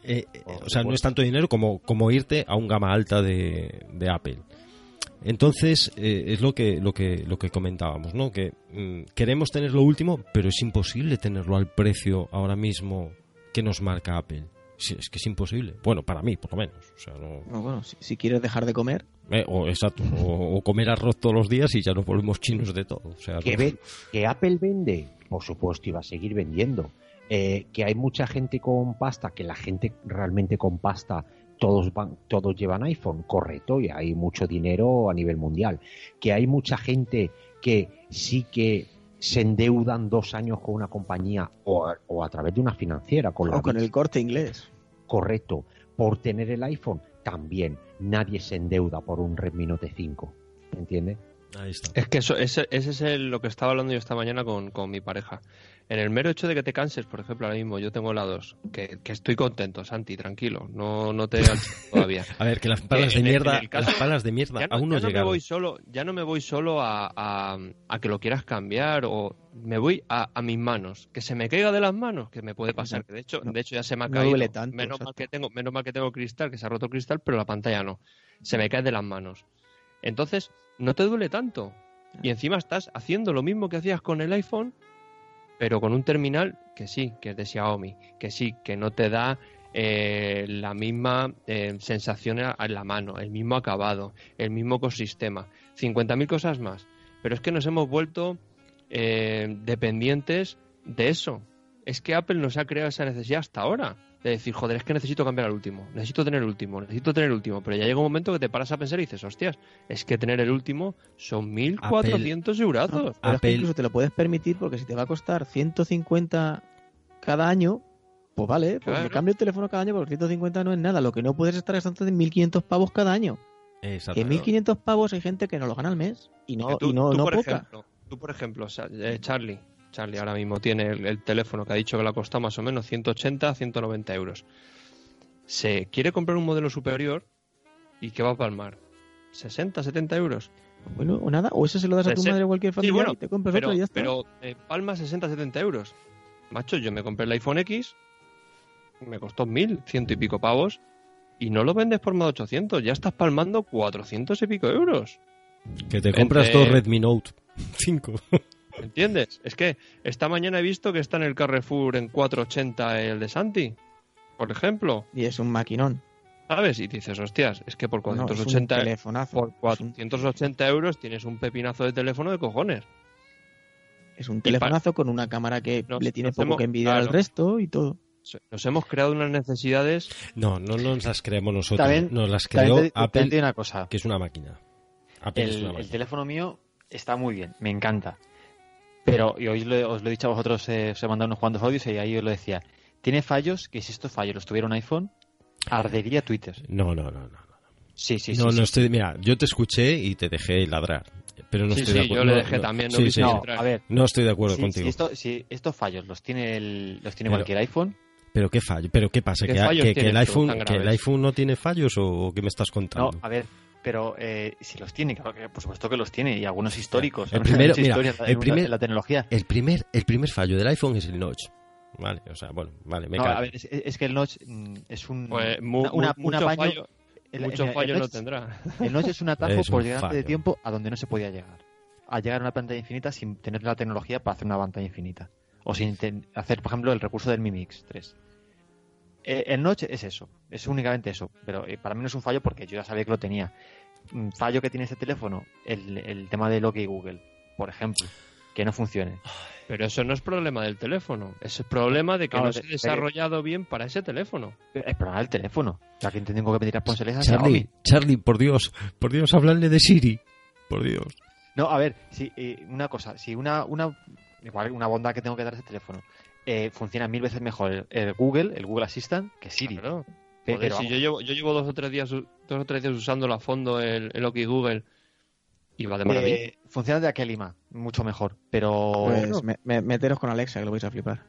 O sea, no es tanto dinero como irte a un gama alta de Apple. Entonces, es lo que comentábamos, ¿no? Que queremos tener lo último, pero es imposible tenerlo al precio ahora mismo que nos marca Apple. Sí, es que es imposible. Bueno, para mí, por lo menos. O sea, bueno, si quieres dejar de comer. Exacto. O comer arroz todos los días y ya nos volvemos chinos de todo. O sea, que Apple vende, por supuesto, y va a seguir vendiendo. Que hay mucha gente con pasta, que la gente realmente con pasta todos llevan iPhone, correcto, y hay mucho dinero a nivel mundial. Que hay mucha gente que sí que se endeudan 2 años con una compañía o a través de una financiera. Con el Corte Inglés. Correcto. Por tener el iPhone, también. Nadie se endeuda por un Redmi Note 5. ¿Entiendes? Ahí está. Es que ese es lo que estaba hablando yo esta mañana con mi pareja. En el mero hecho de que te canses, por ejemplo, ahora mismo yo tengo la 2, que estoy contento, Santi, tranquilo, no te canses todavía. A ver, que las palas de mierda, las palas de mierda aún no llegan. Ya no me voy solo a que lo quieras cambiar, o me voy a mis manos, que se me caiga de las manos, que me puede pasar, que de hecho ya se me ha caído. Duele tanto, menos mal que tengo cristal, que se ha roto cristal, pero la pantalla no, se me cae de las manos. Entonces, no te duele tanto. Y encima estás haciendo lo mismo que hacías con el iPhone, pero con un terminal que sí, que es de Xiaomi, que sí, que no te da la misma sensación en la mano, el mismo acabado, el mismo ecosistema, 50.000 cosas más. Pero es que nos hemos vuelto dependientes de eso. Es que Apple nos ha creado esa necesidad hasta ahora. De decir, joder, es que necesito cambiar al último, necesito tener el último, pero ya llega un momento que te paras a pensar y dices, hostias, es que tener el último son 1.400 eurazos. No, pero es que incluso te lo puedes permitir porque si te va a costar 150 cada año, pues vale, pues me cambio el teléfono cada año porque 150 no es nada, lo que no puedes estar gastando de 1.500 pavos cada año. Exacto. Que 1.500 pavos hay gente que no lo gana al mes y no poca. Tú, por ejemplo, Charlie ahora mismo tiene el teléfono que ha dicho que le ha costado más o menos 180, 190 euros. Se quiere comprar un modelo superior y ¿qué va a palmar? ¿60, 70 euros? Bueno, o nada, o eso se lo das a tu madre o cualquier familia y te compras otro y ya está. Pero palma 60, 70 euros. Macho, yo me compré el iPhone X me costó 1.100 y pico pavos y no lo vendes por más de 800, ya estás palmando 400 y pico euros. Que te compras dos Redmi Note 5. ¿Entiendes? Es que esta mañana he visto que está en el Carrefour en 480 el de Santi, por ejemplo. Y es un maquinón. ¿Sabes? Y dices, hostias, es que por No, es un 480, telefonazo. por 480 euros tienes un pepinazo de teléfono de cojones. Es un telefonazo con una cámara que le tiene poco hemos, que envidiar al resto y todo. Nos hemos creado unas necesidades. No nos las creemos nosotros. También, nos las creó Apple, te una cosa. que es una máquina. Apple es una máquina. El teléfono mío está muy bien, me encanta. Pero, y hoy os lo he dicho a vosotros, os he mandado unos cuantos audios y ahí os lo decía. Tiene fallos que si estos fallos los tuviera un iPhone, ardería Twitter. No. Sí. No estoy. Mira, yo te escuché y te dejé ladrar. Pero no estoy de acuerdo. Yo le dejé también. A ver, no estoy de acuerdo contigo. Si estos fallos los tiene cualquier iPhone. ¿Pero qué fallo? ¿Pero qué pasa? ¿Que el iPhone no tiene fallos o qué me estás contando? No, a ver, pero si los tiene, claro que por supuesto que los tiene, y algunos históricos. El primero, mira, la tecnología. El primer fallo del iPhone es el notch. Vale, o sea, bueno, vale, me callo. A ver, es que el notch es un... Pues mucho fallo no tendrá. El notch es un atajo por llegar antes de tiempo a donde no se podía llegar. A llegar a una pantalla infinita sin tener la tecnología para hacer una pantalla infinita. O sin hacer, por ejemplo, el recurso del Mi Mix 3. El notch es eso, es únicamente eso. Pero para mí no es un fallo porque yo ya sabía que lo tenía. Fallo que tiene este teléfono, el tema de OK Google, por ejemplo, que no funcione. Pero eso no es problema del teléfono, es el problema de que no se ha desarrollado bien para ese teléfono. Es problema del teléfono. O sea, que tengo que pedir responsabilidades a Xiaomi. Charlie, por Dios, háblanle de Siri, por Dios. No, a ver, una cosa, si una bondad que tengo que dar a ese teléfono funciona 1000 veces mejor el Google Assistant que Siri. Claro. Pero si yo llevo 2 o 3 días usando a fondo el OK Google y va de maravilla. Funciona de aquel IMA, mucho mejor, pero... Pues meteros con Alexa, que lo vais a flipar.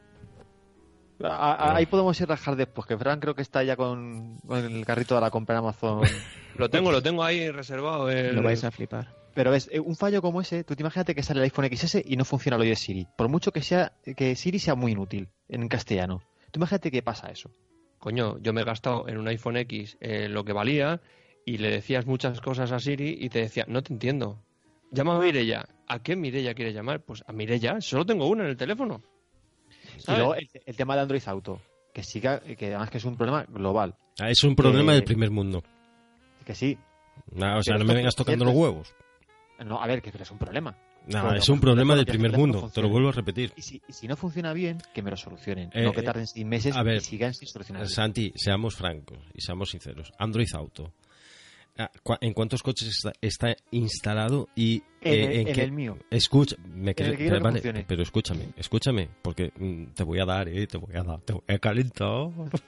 Ahí podemos ir a rajar después, que Fran creo que está ya con el carrito de la compra en Amazon. Lo tengo ahí reservado. Lo vais a flipar. Pero ves, un fallo como ese, tú te imagínate que sale el iPhone XS y no funciona lo de Siri. Por mucho que Siri sea muy inútil en castellano. Tú imagínate que pasa eso. Coño, yo me he gastado en un iPhone X lo que valía y le decías muchas cosas a Siri y te decía, no te entiendo. Llama a Mireia. ¿A qué Mireia quiere llamar? Pues a Mireia, solo tengo una en el teléfono. ¿Sabes? Y luego el tema de Android Auto, que además que es un problema global. Es un problema del primer mundo. Que sí. O sea, no me vengas tocando los huevos. No, a ver, que es un problema. Es un problema del primer mundo, te lo vuelvo a repetir. Y si no funciona bien, que me lo solucionen. No que tarden 6 meses y sigan sin solucionar. Santi, seamos francos y seamos sinceros. Android Auto, ¿en cuántos coches está instalado y en el mío? Escúchame, pero escúchame, porque te voy a dar, te voy a calentar.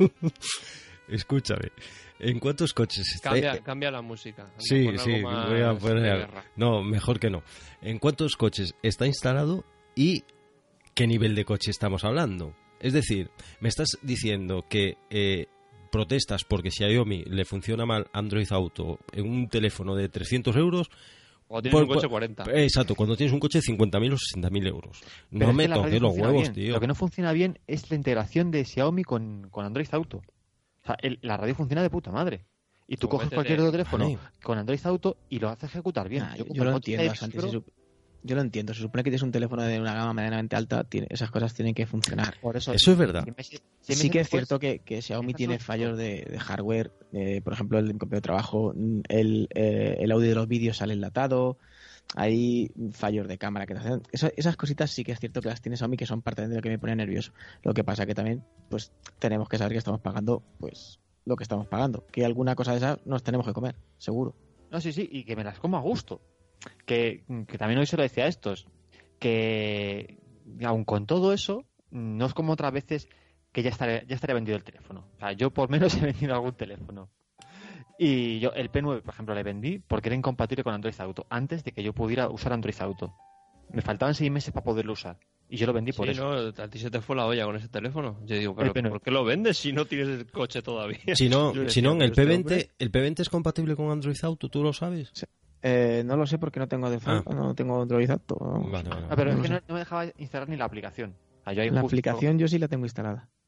Escúchame. ¿En cuántos coches está? Cambia la música. Sí, voy a poner. No, mejor que no. ¿En cuántos coches está instalado y qué nivel de coche estamos hablando? Es decir, me estás diciendo que protestas porque si a Xiaomi le funciona mal Android Auto en un teléfono de 300 euros. O tienes un coche 40. Exacto, cuando tienes un coche de 50.000 o 60.000 euros. No me toques los huevos, tío. Lo que no funciona bien es la integración de Xiaomi con Android Auto. O sea, la radio funciona de puta madre. Y tú coges cualquier otro teléfono con Android Auto y lo haces ejecutar bien. Yo lo entiendo, Santi. Yo lo entiendo. Se supone que tienes un teléfono de una gama medianamente alta, esas cosas tienen que funcionar. Por eso es verdad. Sí que es cierto que Xiaomi tiene fallos de hardware. Por ejemplo, el compañero de trabajo, el audio de los vídeos sale enlatado. Hay fallos de cámara que te hacen. Esas cositas sí que es cierto que las tiene Xiaomi, que son parte de lo que me pone nervioso. Lo que pasa que también pues tenemos que saber que estamos pagando pues lo que estamos pagando. Que alguna cosa de esas nos tenemos que comer, seguro. No, sí, y que me las como a gusto. Que también hoy se lo decía a estos. Que aun con todo eso, no es como otras veces que ya estaría vendido el teléfono. O sea, yo por menos he vendido algún teléfono. Y yo el P9, por ejemplo, le vendí porque era incompatible con Android Auto, antes de que yo pudiera usar Android Auto. Me faltaban 6 meses para poderlo usar. Y yo lo vendí por eso. No, a ti se te fue la olla con ese teléfono. Yo digo, pero ¿por qué lo vendes si no tienes el coche todavía? Si no, el P20 es compatible con Android Auto, ¿tú lo sabes? Sí. No lo sé porque no tengo no tengo Android Auto. Vale. Pero es que no me dejaba instalar ni la aplicación. La aplicación yo sí la tengo instalada.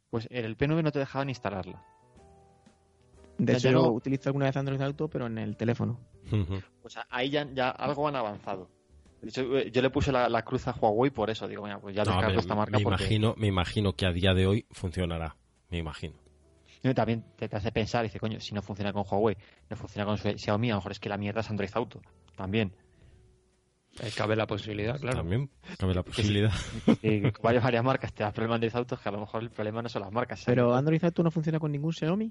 Pues el P9 no te dejaban instalarla. De Ya hecho, no- yo utilizo alguna vez Android Auto, pero en el teléfono. Pues ahí ya algo han avanzado. De hecho, yo le puse la cruz a Huawei por eso. Digo, mira, pues ya No, descargo esta marca porque... me imagino que a día de hoy funcionará. Me imagino. Y también te hace pensar, dice, coño, si no funciona con Huawei, no funciona con Xiaomi, a lo mejor es que la mierda es Android Auto. También. Cabe la posibilidad, claro. También cabe la posibilidad. Y varias marcas te da problema Android Auto, que a lo mejor el problema no son las marcas. Pero ¿sabes? Android Auto no funciona con ningún Xiaomi.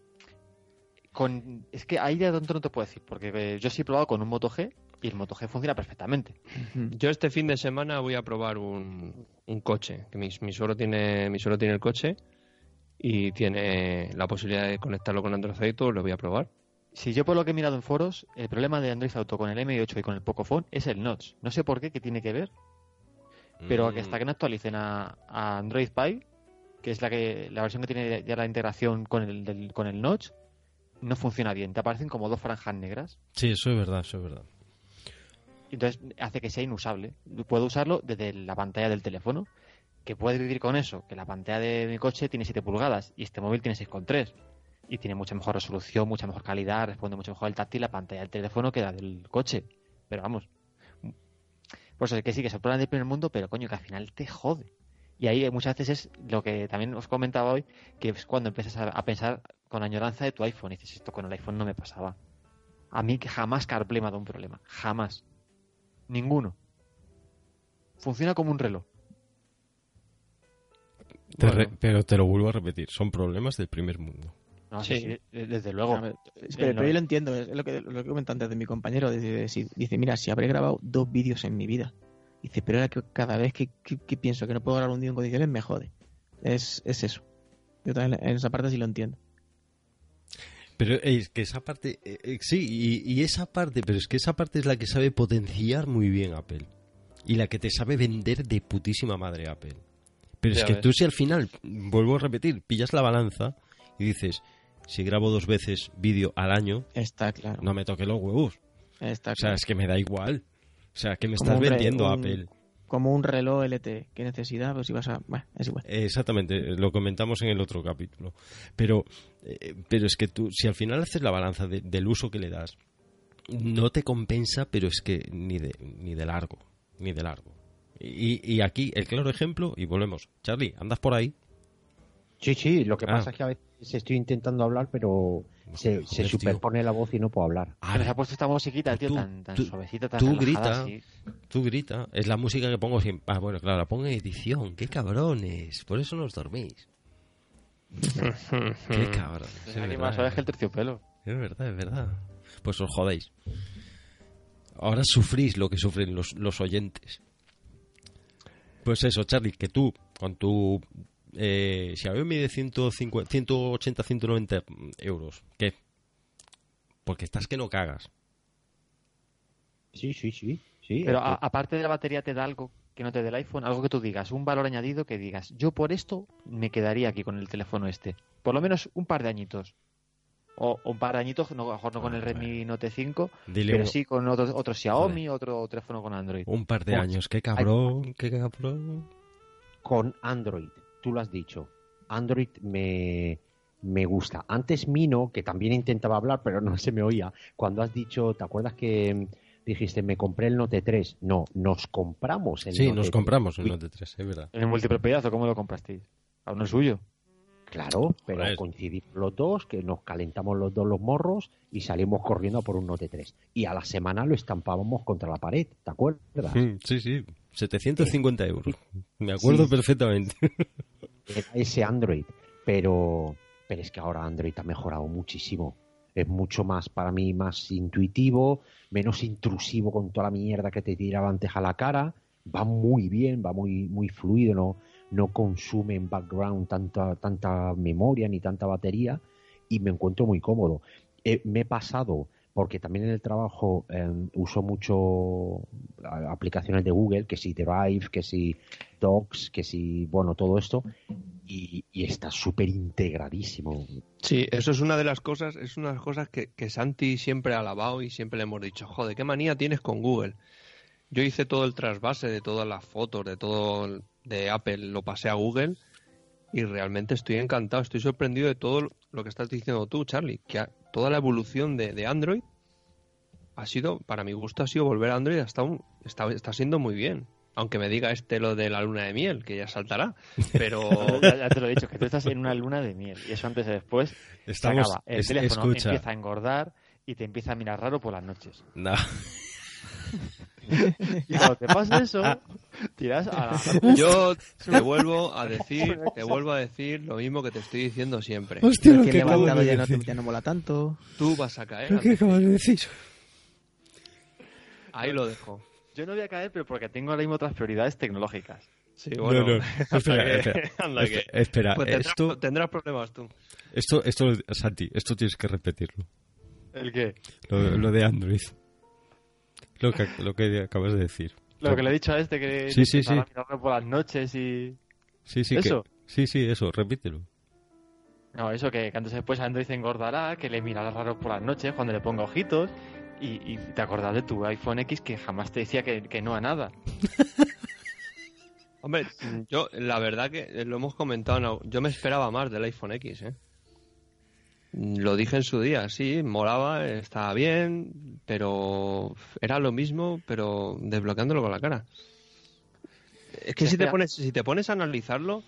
Es que ahí de dónde no te puedo decir, porque yo sí he probado con un Moto G y el Moto G funciona perfectamente. Yo este fin de semana voy a probar un coche, que mi suegro tiene el coche y tiene la posibilidad de conectarlo con Android Auto, lo voy a probar. Si yo por lo que he mirado en foros, el problema de Android Auto con el M8 y con el Pocophone es el notch. No sé por qué tiene que ver, pero que hasta que no actualicen a Android Pie, que es la versión que tiene ya la integración con el notch, no funciona bien. Te aparecen como dos franjas negras. Sí, eso es verdad, eso es verdad. Entonces hace que sea inusable. Puedo usarlo desde la pantalla del teléfono. Que puedes vivir con eso, que la pantalla de mi coche tiene 7 pulgadas y este móvil tiene 6,3. Y tiene mucha mejor resolución, mucha mejor calidad, responde mucho mejor el táctil, la pantalla del teléfono que la del coche. Pero vamos. Pues es que sí, que se prueban del primer mundo, pero coño, que al final te jode. Y ahí muchas veces es lo que también os comentaba hoy, que es cuando empiezas a pensar con añoranza de tu iPhone. Y dices, esto con el iPhone no me pasaba. A mí que jamás CarPlay me ha dado un problema. Jamás. Ninguno. Funciona como un reloj. Pero te lo vuelvo a repetir, son problemas del primer mundo. No, Sí. sí, desde luego. A ver, pero yo lo entiendo, es lo que comenté antes de mi compañero. Dice, mira, si habré grabado 2 vídeos en mi vida. Dice, pero ahora que cada vez que pienso que no puedo grabar un vídeo en condiciones, me jode. Es eso. Yo también en esa parte sí lo entiendo. Pero es que esa parte, sí, y esa parte, pero es que esa parte es la que sabe potenciar muy bien Apple. Y la que te sabe vender de putísima madre Apple. Pero Ya es que ves. tú si al final, vuelvo a repetir, pillas la balanza y dices, si grabo 2 veces vídeo al año, Está claro. no me toque los huevos. Está O sea, claro. es que me da igual. O sea, que me Como estás un re- vendiendo un- Apple. Como un reloj LTE. ¿Qué necesidad? Pues si vas a... Bueno, es igual. Exactamente, lo comentamos en el otro capítulo. Pero es que tú, si al final haces la balanza del uso que le das, no te compensa, pero es que ni de largo. Ni de largo. Y aquí, el claro ejemplo, y volvemos. Charlie, ¿andas por ahí? Sí, lo que Ah. pasa es que a veces estoy intentando hablar, pero se Joder, superpone la voz y no puedo hablar. Que nos ha puesto esta musiquita, tío, Tú- tan tú- suavecita, tan tú relajada, grita. así. Tú grita. Es la música que pongo siempre. Ah, bueno, claro, la pongo en edición. ¡Qué cabrones! Por eso no os dormís. ¡Qué cabrones! Es aquí más suave que el terciopelo. Es verdad. Pues os jodéis. Ahora sufrís lo que sufren los oyentes. Pues eso, Charlie, que tú, con tu Xiaomi de 180, 190 euros, ¿qué? Porque estás que no cagas. Sí. Pero aparte de la batería, ¿te da algo que no te dé el iPhone? Algo que tú digas, un valor añadido que digas, yo por esto me quedaría aquí con el teléfono este. Por lo menos un par de añitos. O un par de añitos, no, a lo mejor no con el Redmi Note 5, Dile pero uno. sí con otro Xiaomi, otro teléfono con Android. Un par de Pues, años. ¡Qué cabrón! ¡Qué cabrón! Con Android, tú lo has dicho. Android me gusta. Antes Mino, que también intentaba hablar, pero no se me oía. Cuando has dicho, ¿te acuerdas que dijiste, me compré el Note 3? No, nos compramos el Sí, Note nos 3. compramos el Note 3, es verdad. ¿En el multipropiedad o cómo lo comprasteis? ¿A uno suyo? Claro, pero Joder. coincidimos los dos, que nos calentamos los dos los morros y salimos corriendo a por un Note 3. Y a la semana lo estampábamos contra la pared, ¿te acuerdas? Sí. 750 euros. Me acuerdo Sí. perfectamente. Era ese Android, pero es que ahora Android ha mejorado muchísimo. Es mucho más, para mí, más intuitivo, menos intrusivo con toda la mierda que te tiraba antes a la cara. Va muy bien, va muy fluido, no consume en background tanta memoria ni tanta batería y me encuentro muy cómodo. Me he pasado, porque también en el trabajo uso mucho aplicaciones de Google, que si Drive, que si Docs, que si, bueno, todo esto, y está súper integradísimo. Sí, eso es una de las cosas, que Santi siempre ha alabado y siempre le hemos dicho, joder, qué manía tienes con Google. Yo hice todo el trasvase de todas las fotos, de todo de Apple, lo pasé a Google y realmente estoy encantado, estoy sorprendido de todo lo que estás diciendo tú, Charlie, que toda la evolución de Android ha sido, para mi gusto, ha sido volver a Android, está siendo muy bien. Aunque me diga lo de la luna de miel, que ya saltará, pero... ya te lo he dicho, que tú estás en una luna de miel y eso antes o después se acaba. El teléfono empieza a engordar y te empieza a mirar raro por las noches. No. Y cuando te pasa eso, tiras a la... Yo te vuelvo a decir lo mismo que te estoy diciendo siempre. Hostia, Que levantado ya no mola tanto. Tú vas a caer. ¿Qué acabas de decir? Ahí lo dejo. Yo no voy a caer, pero porque tengo ahora mismo otras prioridades tecnológicas. Sí, bueno. No. Espera, pues esto... tendrás problemas tú. Esto, Santi, esto tienes que repetirlo. ¿El qué? Lo de Android. Lo que acabas de decir. Lo que le he dicho a que sí. a mirarlo por las noches y... Sí, ¿Eso? Sí, eso, repítelo. No, eso que antes o después Android engordará, que le mirará raro por las noches cuando le ponga ojitos y te acordás de tu iPhone X que jamás te decía que no a nada. Hombre, yo la verdad que lo hemos comentado, yo me esperaba más del iPhone X, ¿eh? Lo dije en su día, sí, molaba, estaba bien, pero era lo mismo, pero desbloqueándolo con la cara. Es que si te pones a analizarlo,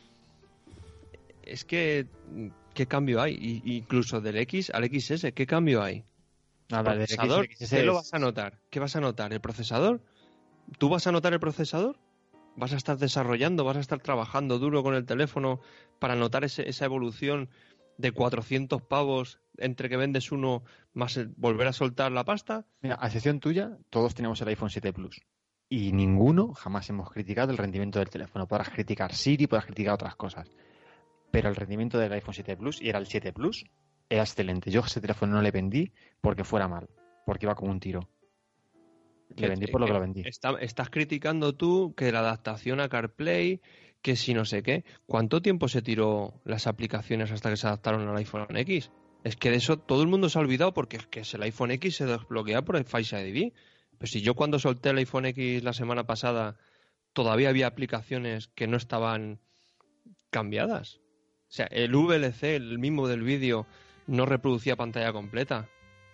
es que ¿qué cambio hay? Incluso del X al XS, ¿qué cambio hay? Nada, ¿El procesador? ¿Qué lo vas a notar? ¿Qué vas a notar? ¿El procesador? ¿Tú vas a notar el procesador? ¿Vas a estar desarrollando, vas a estar trabajando duro con el teléfono para notar esa evolución de 400 pavos entre que vendes uno más volver a soltar la pasta? Mira, a excepción tuya, todos tenemos el iPhone 7 Plus. Y ninguno jamás hemos criticado el rendimiento del teléfono. Podrás criticar Siri, podrás criticar otras cosas. Pero el rendimiento del iPhone 7 Plus, y era el 7 Plus, era excelente. Yo ese teléfono no le vendí porque fuera mal, porque iba como un tiro. Le vendí por lo que lo vendí. Estás criticando tú que la adaptación a CarPlay, que si no sé qué. ¿Cuánto tiempo se tiró las aplicaciones hasta que se adaptaron al iPhone X? Es que de eso todo el mundo se ha olvidado porque es que el iPhone X se desbloquea por el Face ID. Pero si yo cuando solté el iPhone X la semana pasada todavía había aplicaciones que no estaban cambiadas. O sea, el VLC, el mismo del vídeo, no reproducía pantalla completa.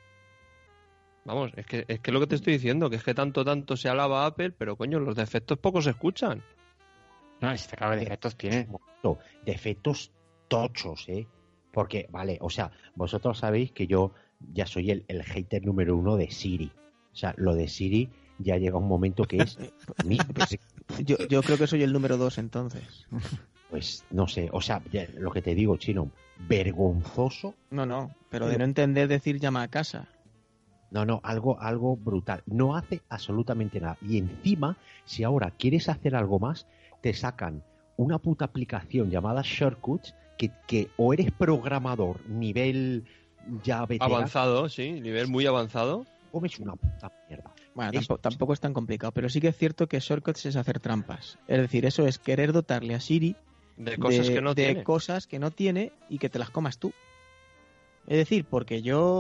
Vamos, es que lo que te estoy diciendo, que es que tanto se alaba a Apple, pero coño, los defectos pocos se escuchan. No, si te acaba de defectos tiene. Defectos tochos, ¿eh? Porque, vale, o sea, vosotros sabéis que yo ya soy el hater número 1 de Siri. O sea, lo de Siri ya llega un momento que es... yo creo que soy el número 2 entonces. Pues no sé, o sea, lo que te digo, Chino, vergonzoso. No, pero de no entender decir llama a casa. No, algo brutal. No hace absolutamente nada. Y encima, si ahora quieres hacer algo más, te sacan una puta aplicación llamada Shortcuts que o eres programador nivel ya veterano, avanzado, sí, nivel muy avanzado, o es una puta mierda. Bueno, tampoco es tan complicado, pero sí que es cierto que Shortcuts es hacer trampas. Es decir, eso es querer dotarle a Siri de cosas que no tiene y que te las comas tú. Es decir, porque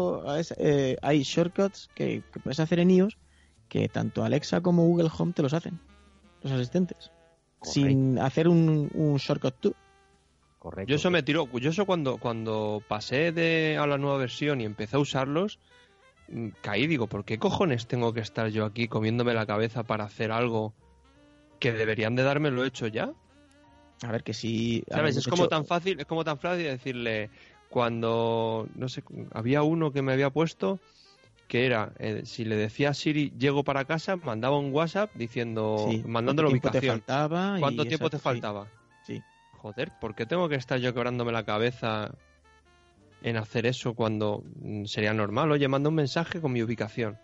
hay shortcuts que puedes hacer en iOS que tanto Alexa como Google Home te los hacen, los asistentes. Correcto. Sin hacer un shortcut tú. Correcto. Yo eso cuando pasé a la nueva versión y empecé a usarlos, caí, digo, ¿por qué cojones tengo que estar yo aquí comiéndome la cabeza para hacer algo que deberían de darme lo hecho ya? A ver, que sí. ¿Sabes? Es como tan fácil decirle, cuando, no sé, había uno que me había puesto que era, si le decía a Siri llego para casa, mandaba un WhatsApp diciendo, mandando la ubicación. ¿Cuánto tiempo te faltaba? Sí. Joder, ¿por qué tengo que estar yo quebrándome la cabeza en hacer eso cuando sería normal? Oye, manda un mensaje con mi ubicación.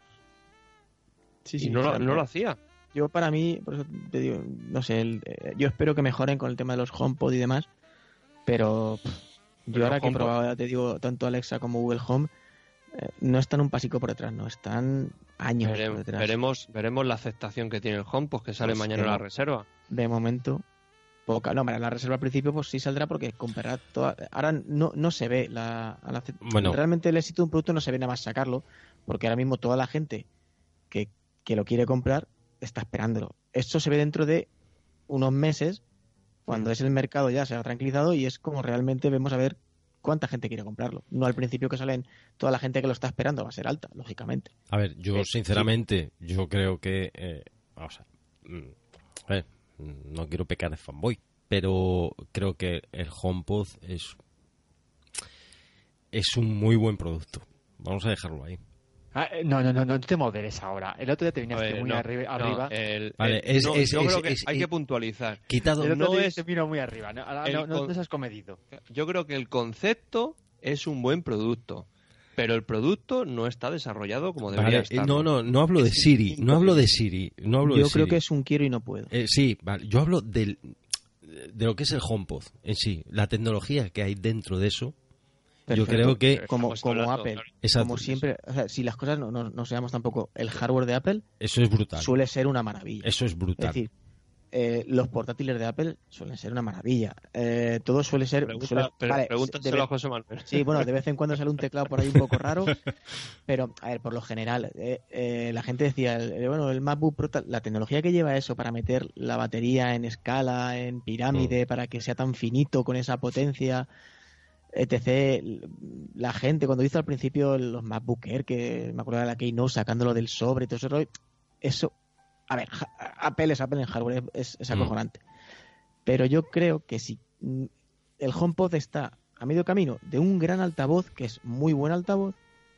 Sí, y no lo hacía. Yo, para mí, por eso te digo, no sé, yo espero que mejoren con el tema de los HomePod y demás, pero yo ahora que he probado, ya te digo, tanto Alexa como Google Home, no están un pasico por detrás, no, están años por detrás. Veremos la aceptación que tiene el HomePod, que sale mañana en la reserva. De momento, poca. No, la reserva al principio pues sí saldrá porque comprará toda. Ahora no se ve bueno. Realmente el éxito de un producto no se ve nada más sacarlo, porque ahora mismo toda la gente que lo quiere comprar está esperándolo. Esto se ve dentro de unos meses Cuando es el mercado ya se ha tranquilizado y es como realmente vemos a ver cuánta gente quiere comprarlo. No al principio que salen toda la gente que lo está esperando va a ser alta, lógicamente. A ver, yo sinceramente, yo creo que... vamos a ver, no quiero pecar de fanboy, pero creo que el HomePod es un muy buen producto. Vamos a dejarlo ahí. No te moderes ahora. El otro día te viniste muy arriba. Vale, yo creo que hay que puntualizar. Quitado, el otro no día es te vino muy arriba. No te has comedido. Yo creo que el concepto es un buen producto, pero el producto no está desarrollado como debería estar. No hablo de Siri. No hablo de Siri. Yo creo que es un quiero y no puedo. Sí, vale. Yo hablo de lo que es el HomePod en sí. La tecnología que hay dentro de eso. Perfecto. Yo creo que como Apple, exacto, como siempre, o sea, si las cosas no seamos tampoco el hardware de Apple, eso es brutal. Suele ser una maravilla. Eso es brutal. Es decir, los portátiles de Apple suelen ser una maravilla. Todo suele ser. Pregúntaselo a José Manuel. Sí, bueno, de vez en cuando sale un teclado por ahí un poco raro, pero a ver, por lo general, la gente decía, el MacBook Pro, la tecnología que lleva eso para meter la batería en escala, en pirámide, para que sea tan finito con esa potencia, etc. La gente cuando hizo al principio los MacBook Air, que me acuerdo de la Keynote sacándolo del sobre y todo eso, a ver, Apple es Apple en hardware, es acojonante, pero yo creo que si el HomePod está a medio camino de un gran altavoz, que es muy buen altavoz,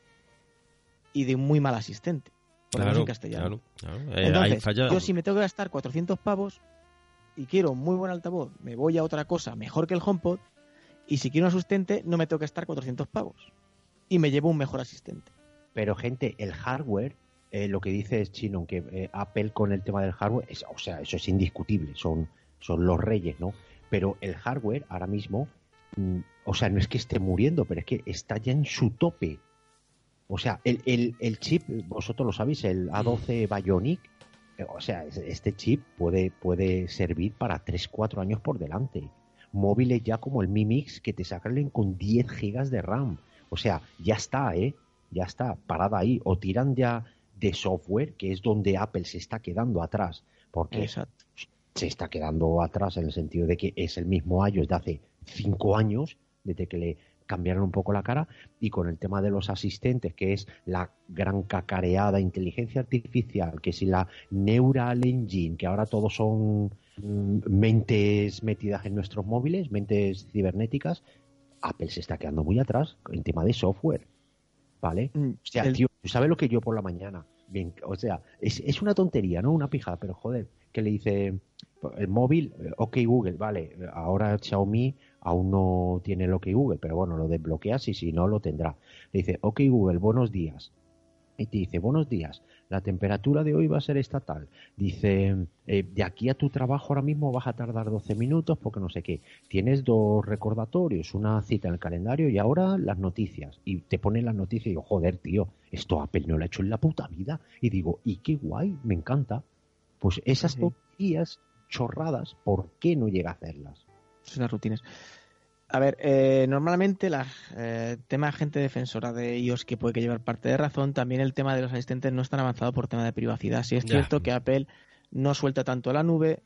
y de un muy mal asistente, por lo menos en castellano. Entonces, yo si me tengo que gastar 400 pavos y quiero un muy buen altavoz, me voy a otra cosa mejor que el HomePod. Y si quiero un asistente, no me tengo que gastar 400 pavos. Y me llevo un mejor asistente. Pero, gente, el hardware, lo que dice es Chino, que Apple con el tema del hardware, o sea, eso es indiscutible, son los reyes, ¿no? Pero el hardware ahora mismo, o sea, no es que esté muriendo, pero es que está ya en su tope. O sea, el chip, vosotros lo sabéis, el A12 Bionic, o sea, este chip puede servir para 3-4 años por delante. Móviles ya como el Mi Mix que te sacan con 10 gigas de RAM. O sea, ya está, ya está, parada ahí. O tiran ya de software, que es donde Apple se está quedando atrás. Porque se está quedando atrás en el sentido de que es el mismo iOS de hace 5 años, desde que le cambiaron un poco la cara, y con el tema de los asistentes, que es la gran cacareada inteligencia artificial, que si la Neural Engine, que ahora todos son mentes metidas en nuestros móviles, mentes cibernéticas, Apple se está quedando muy atrás en tema de software, ¿vale? O sea, tío, ¿sabes lo que yo por la mañana? Bien, o sea, es una tontería, ¿no? Una pijada, pero joder, que le dice el móvil, OK Google, vale, ahora Xiaomi aún no tiene el OK Google, pero bueno, lo desbloqueas y si no lo tendrá. Le dice, OK Google, buenos días. Y te dice, buenos días, la temperatura de hoy va a ser esta tal. Dice, de aquí a tu trabajo ahora mismo vas a tardar 12 minutos porque no sé qué. Tienes 2 recordatorios, una cita en el calendario y ahora las noticias. Y te ponen las noticias y digo, joder, tío, esto Apple no lo ha hecho en la puta vida. Y digo, y qué guay, me encanta. Pues esas tonterías chorradas, ¿por qué no llega a hacerlas? Son las rutinas. A ver, normalmente tema de gente defensora de iOS que puede que llevar parte de razón, también el tema de los asistentes no es tan avanzado por tema de privacidad. Sí es cierto que Apple no suelta tanto la nube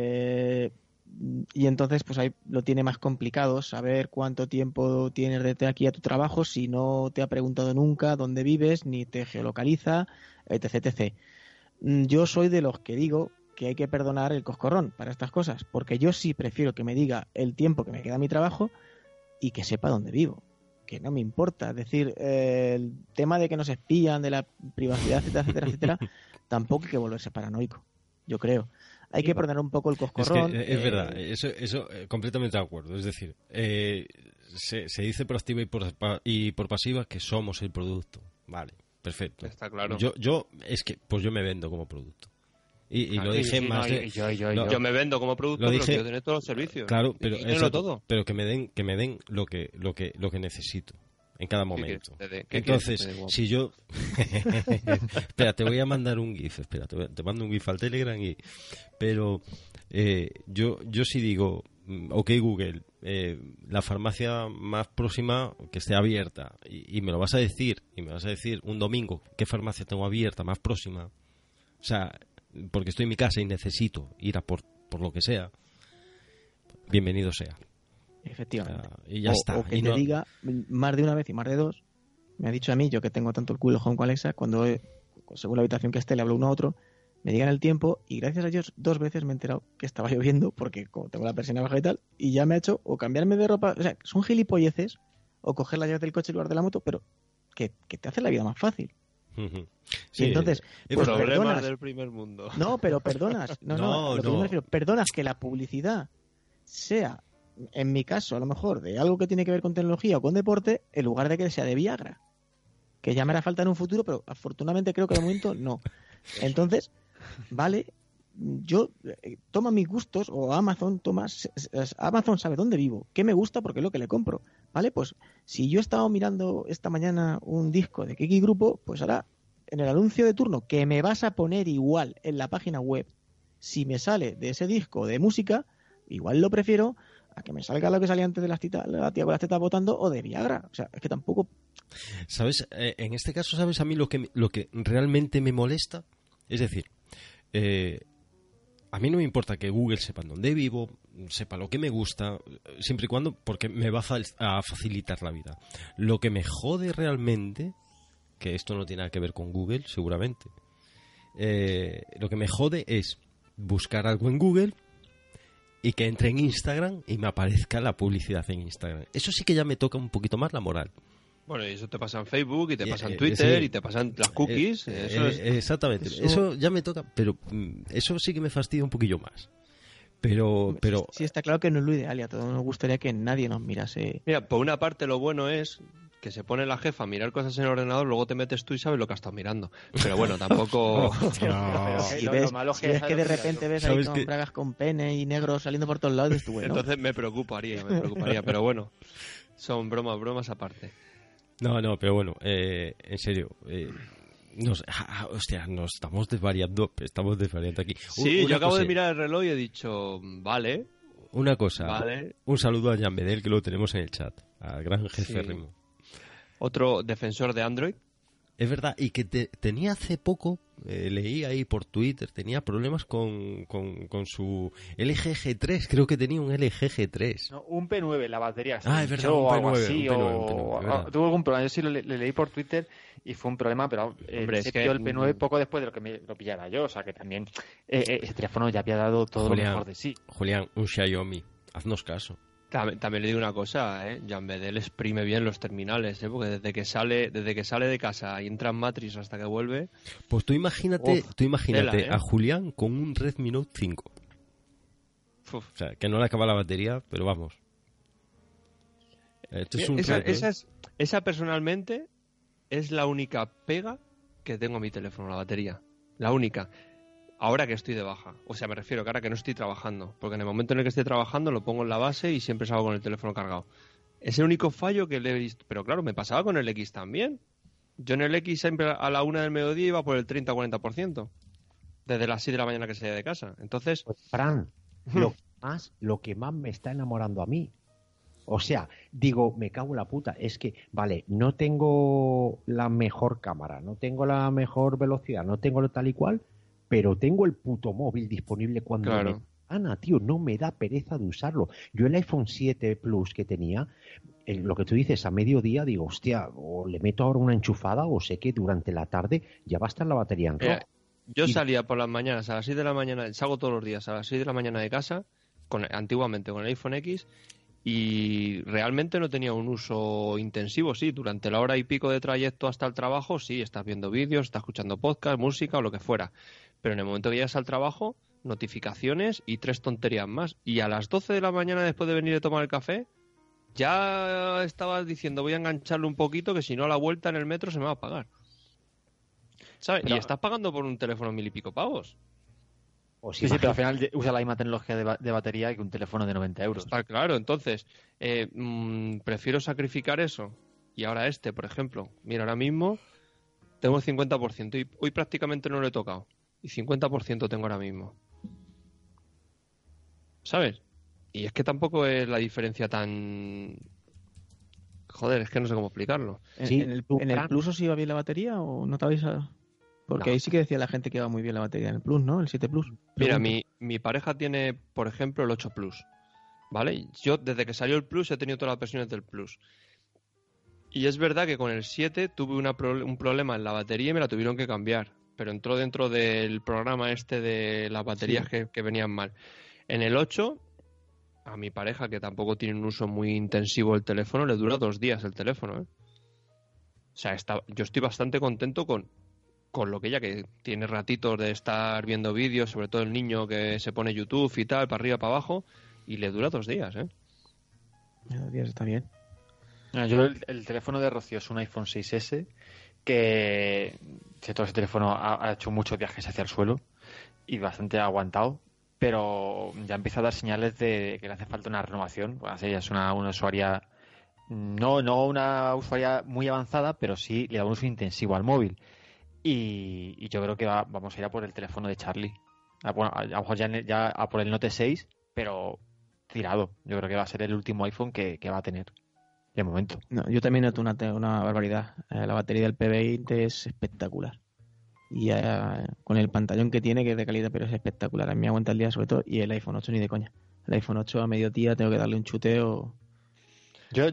y entonces pues ahí lo tiene más complicado saber cuánto tiempo tienes de aquí a tu trabajo si no te ha preguntado nunca dónde vives, ni te geolocaliza, etc. Yo soy de los que digo que hay que perdonar el coscorrón para estas cosas, porque yo sí prefiero que me diga el tiempo que me queda a mi trabajo y que sepa dónde vivo, que no me importa. Es decir, el tema de que nos espían, de la privacidad, etcétera, tampoco hay que volverse paranoico, yo creo. Hay que perdonar un poco el coscorrón. Es verdad, eso completamente de acuerdo. Es decir, se dice por activa y por pasiva que somos el producto. Vale, perfecto. Está claro. Yo es que pues yo me vendo como producto. Y lo dije más de... Yo me vendo como producto, pero quiero tener todos los servicios. Claro, pero todo. Pero que me den lo que necesito en cada momento. Entonces, si yo... Espera, te voy a mandar un GIF. Espera, te mando un GIF al Telegram pero yo sí digo, OK Google, la farmacia más próxima que esté abierta y me lo vas a decir, un domingo qué farmacia tengo abierta más próxima. O sea, porque estoy en mi casa y necesito ir a por lo que sea. bienvenido sea. Efectivamente. Y ya está. O que y te diga más de una vez y más de dos. Me ha dicho a mí, yo que tengo tanto el Google Home con Alexa, cuando según la habitación que esté le hablo uno a otro, me digan el tiempo y gracias a Dios 2 veces me he enterado que estaba lloviendo porque como tengo la persiana baja y tal, y ya me ha hecho o cambiarme de ropa, o sea, son gilipolleces, o coger la llave del coche en lugar de la moto, pero que te hace la vida más fácil. Sí, y entonces, pues problemas perdonas. del primer mundo. No, pero perdonas. No, a lo que yo me refiero, perdonas que la publicidad sea, en mi caso, a lo mejor, de algo que tiene que ver con tecnología o con deporte, en lugar de que sea de Viagra. Que ya me hará falta en un futuro, pero afortunadamente creo que de momento no. Entonces, vale, yo toma mis gustos, o Amazon Amazon sabe dónde vivo, qué me gusta porque es lo que le compro. Vale, pues si yo he estado mirando esta mañana un disco de Kiki Grupo, pues ahora en el anuncio de turno que me vas a poner igual en la página web, si me sale de ese disco de música, igual lo prefiero a que me salga lo que salía antes de la tía con las tetas botando o de Viagra. O sea, es que tampoco... ¿Sabes? En este caso, ¿sabes a mí lo que realmente me molesta? Es decir, a mí no me importa que Google sepa dónde vivo, sepa lo que me gusta, siempre y cuando, porque me va a facilitar la vida. Lo que me jode realmente, que esto no tiene nada que ver con Google, seguramente, lo que me jode es buscar algo en Google y que entre en Instagram y me aparezca la publicidad en Instagram. Eso sí que ya me toca un poquito más la moral. Bueno, y eso te pasa en Facebook, y te pasa en Twitter, sí. y te pasan las cookies. Exactamente. Eso ya me toca, pero eso sí que me fastidia un poquillo más. Pero sí, está claro que no es lo ideal y a todos nos gustaría que nadie nos mirase. Mira, por una parte lo bueno es que se pone la jefa a mirar cosas en el ordenador, luego te metes tú y sabes lo que has estado mirando. Pero bueno, tampoco... Si ves que de repente ves ahí con bragas con pene y negros saliendo por todos lados, tú, bueno. Entonces me preocuparía, pero bueno, son bromas aparte. No, pero bueno, en serio, nos estamos desvariando aquí. Sí, yo acabo de mirar el reloj y he dicho, vale. Una cosa, vale. Un saludo a Jan Bedel, que lo tenemos en el chat, al gran jefe Rimo. Otro defensor de Android. Es verdad, y que tenía hace poco, leí ahí por Twitter, tenía problemas con su LG G3, creo que tenía un LG G3. No, un P9, la batería. Ah, es verdad, un P9, algo así, un P9, tuvo algún problema, yo sí lo leí por Twitter y fue un problema, pero se pidió el P9 poco después de lo que me lo pillara yo, o sea que también ese teléfono ya había dado todo lo mejor de sí. Julián, un Xiaomi, haznos caso. También le digo una cosa, Jan Bedel exprime bien los terminales, porque desde que sale de casa y entra en Matrix hasta que vuelve. Pues tú imagínate tela, a Julián con un Redmi Note 5. O sea, que no le acaba la batería, pero vamos. Esto es un esa personalmente es la única pega que tengo a mi teléfono, la batería. La única. Ahora que estoy de baja. O sea, me refiero que ahora que no estoy trabajando. Porque en el momento en el que esté trabajando lo pongo en la base y siempre salgo con el teléfono cargado. Es el único fallo que le he visto. Pero claro, me pasaba con el X también. Yo en el X siempre a la 1 del mediodía iba por el 30-40%. Desde las 6 de la mañana que salía de casa. Entonces... Pues, Fran, lo que más me está enamorando a mí. O sea, digo, me cago en la puta. Es que, vale, no tengo la mejor cámara, no tengo la mejor velocidad, no tengo lo tal y cual... pero tengo el puto móvil disponible cuando me gana, tío, no me da pereza de usarlo. Yo el iPhone 7 Plus que tenía, lo que tú dices, a mediodía digo, hostia, o le meto ahora una enchufada o sé que durante la tarde ya va a estar la batería en rojo. Yo salía por las mañanas a las 6 de la mañana, salgo todos los días a las 6 de la mañana de casa, antiguamente con el iPhone X, y realmente no tenía un uso intensivo, sí, durante la hora y pico de trayecto hasta el trabajo, sí, estás viendo vídeos, estás escuchando podcast, música o lo que fuera. Pero en el momento que llegas al trabajo, notificaciones y 3 tonterías más. Y a las 12 de la mañana, después de venir a tomar el café, ya estabas diciendo, voy a engancharlo un poquito, que si no a la vuelta en el metro se me va a apagar. ¿Sabes? Pero... y estás pagando por un teléfono 1.000 y pico pavos. Sí, pero al final usa la misma tecnología de batería que un teléfono de 90 euros. Está claro, entonces, prefiero sacrificar eso. Y ahora por ejemplo, mira, ahora mismo tengo el 50% y hoy prácticamente no lo he tocado. Y 50% tengo ahora mismo. ¿Sabes? Y es que tampoco es la diferencia tan... Joder, es que no sé cómo explicarlo. Sí, ¿En el Plus os iba bien la batería o no te habéis...? Porque ahí sí que decía la gente que iba muy bien la batería en el Plus, ¿no? El 7 Plus. Mira, mi pareja tiene, por ejemplo, el 8 Plus. ¿vale? Yo desde que salió el Plus he tenido todas las versiones del Plus. Y es verdad que con el 7 tuve un problema en la batería y me la tuvieron que cambiar. Pero entró dentro del programa este de las baterías que venían mal. En el 8, a mi pareja, que tampoco tiene un uso muy intensivo del teléfono, le dura 2 días el teléfono, ¿eh? O sea, yo estoy bastante contento con lo que ella, que tiene ratitos de estar viendo vídeos, sobre todo el niño que se pone YouTube y tal, para arriba, para abajo, y le dura 2 días, ¿eh? 2 días está bien. Yo el teléfono de Rocío es un iPhone 6S que todo ese teléfono ha hecho muchos viajes hacia el suelo y bastante aguantado, pero ya empieza a dar señales de que le hace falta una renovación. Pues ella es una usuaria, no una usuaria muy avanzada, pero sí le da un uso intensivo al móvil. Y yo creo que vamos a ir a por el teléfono de Charlie. Bueno, a lo mejor ya a por el Note 6, pero tirado. Yo creo que va a ser el último iPhone que va a tener. De momento. No, yo también noto una barbaridad. La batería del P20 es espectacular. Y con el pantallón que tiene, que es de calidad, pero es espectacular. A mí me aguanta el día sobre todo. Y el iPhone 8 ni de coña. El iPhone 8 a mediodía tengo que darle un chuteo. Yo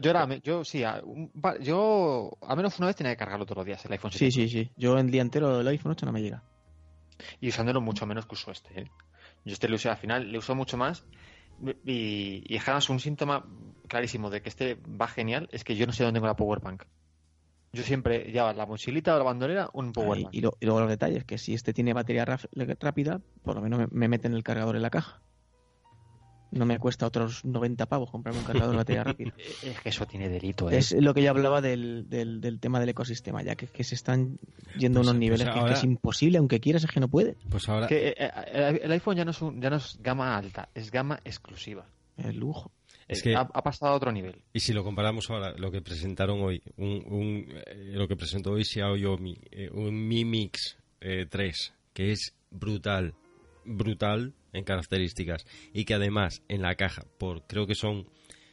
a menos una vez tenía que cargarlo todos los días el iPhone 7. Sí. Yo el día entero el iPhone 8 no me llega. Y usándolo mucho menos que uso este, ¿eh? Yo lo usé al final, le uso mucho más. Y es que además un síntoma clarísimo de que este va genial es que yo no sé dónde tengo la powerbank. Yo siempre llevo la mochilita o la bandolera un powerbank. Y luego los detalles, que si este tiene batería rápida, por lo menos me meten el cargador en la caja. No me cuesta otros 90 pavos comprarme un cargador de batería rápida. Es que eso tiene delito, ¿eh? Es lo que yo hablaba del tema del ecosistema, ya que se están yendo a unos niveles ahora, que es imposible, aunque quieras, es que no puede. Pues ahora... Que el iPhone ya no es gama alta, es gama exclusiva. El lujo. Es que ha pasado a otro nivel. Y si lo comparamos ahora, lo que presentaron hoy, lo que presentó hoy Xiaomi, un Mi Mix 3, que es brutal en características, y que además en la caja, creo que son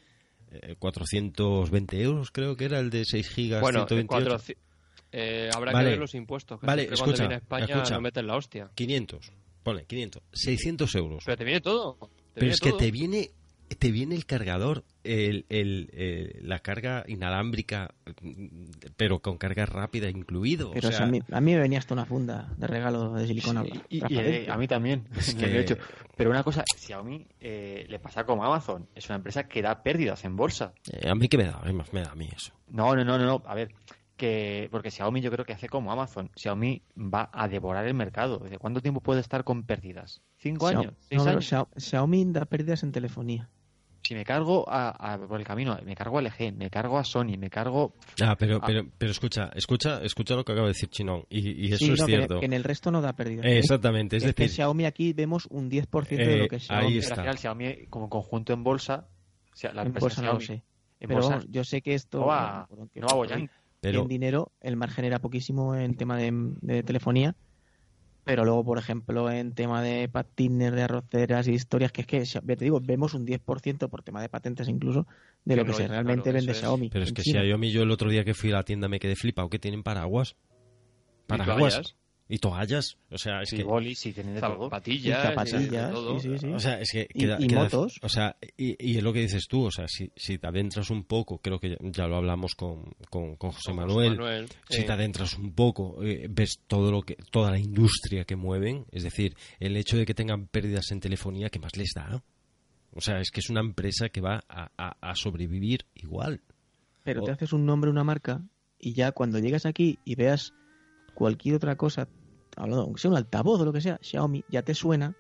420 euros, creo que era el de 6 gigas, bueno, 128. Habrá Vale. que ver los impuestos. Que Vale, cuando viene a España no meten la hostia. 500, ponle 500, 600 euros. Pero te viene todo. Pero es que te viene el cargador, la carga inalámbrica, pero con carga rápida incluido. Pero o sea, a mí me venía hasta una funda de regalo de silicona. Y a mí también. Es Me lo he que- hecho. Pero una cosa, Xiaomi le pasa como Amazon. Es una empresa que da pérdidas en bolsa. a mí que me da a mí eso. No. A ver, porque Xiaomi yo creo que hace como Amazon. Xiaomi va a devorar el mercado. ¿Desde cuánto tiempo puede estar con pérdidas? ¿5 años? ¿6 años? Xiaomi da pérdidas en telefonía. Si me cargo por el camino, me cargo a LG, me cargo a Sony, me cargo... Pero escucha lo que acaba de decir Chinón, y eso Sí, es no, cierto. que en el resto no da pérdidas. Exactamente, es que decir, Xiaomi aquí vemos un 10% de lo que es Xiaomi. ahí Pero está. al final Xiaomi como conjunto en bolsa... O sea, la En empresa bolsa no lo Xiaomi, sé. en Pero bolsa vamos, yo sé que esto... no va a bollar. Pero en dinero, el margen era poquísimo en tema de telefonía, pero luego, por ejemplo, en tema de patines, de arroceras y historias, que es que, ya te digo, vemos un 10% por tema de patentes incluso de lo que se realmente claro, vende eso es. Xiaomi. Pero es en que China. Xiaomi, yo el otro día que fui a la tienda me quedé flipado, que tienen paraguas. Paraguas. Y toallas. O sea, es Sí, que... bolis, sí, tienen de todo. Zapatillas, Y zapatillas, todo. sí. O sea, es que Y motos. O sea, y es lo que dices tú, o sea, si te adentras un poco, creo que ya lo hablamos con José Manuel, si te adentras un poco, ves toda la industria que mueven, es decir, el hecho de que tengan pérdidas en telefonía, ¿qué más les da? O sea, es que es una empresa que va a sobrevivir igual. Pero te haces un nombre, una marca, y ya cuando llegas aquí y veas cualquier otra cosa, hablando, aunque sea un altavoz o lo que sea, Xiaomi, ya te suena.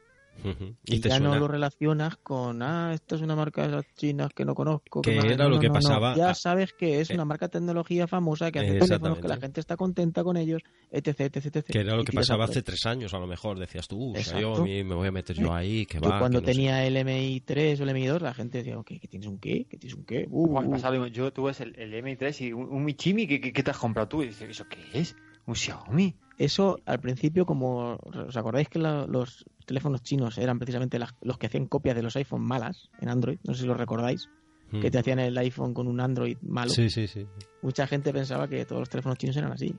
Y te ya suena no lo relacionas con, esta es una marca de esas chinas que no conozco. Que no, era lo que pasaba Ya sabes que es una marca de tecnología famosa, que hace teléfonos, exactamente. que la gente está contenta con ellos, etc. que era lo Y que tiras pasaba a por hace ahí. 3 años, a lo mejor decías tú, Exacto. Xiaomi, me voy a meter yo ahí, que Yo va. cuando que no sé. tenía el MI 3 o el MI 2, la gente decía, ¿qué tienes un qué? ¿Qué tienes un qué? Yo tuve el M3 y un Michimi, ¿qué te has comprado tú? Y dices, ¿eso qué es? ¿Un Xiaomi? Eso al principio, como os acordáis que los teléfonos chinos eran precisamente los que hacían copias de los iPhone malas en Android, no sé si lo recordáis, que te hacían el iPhone con un Android malo. Sí. Mucha gente pensaba que todos los teléfonos chinos eran así.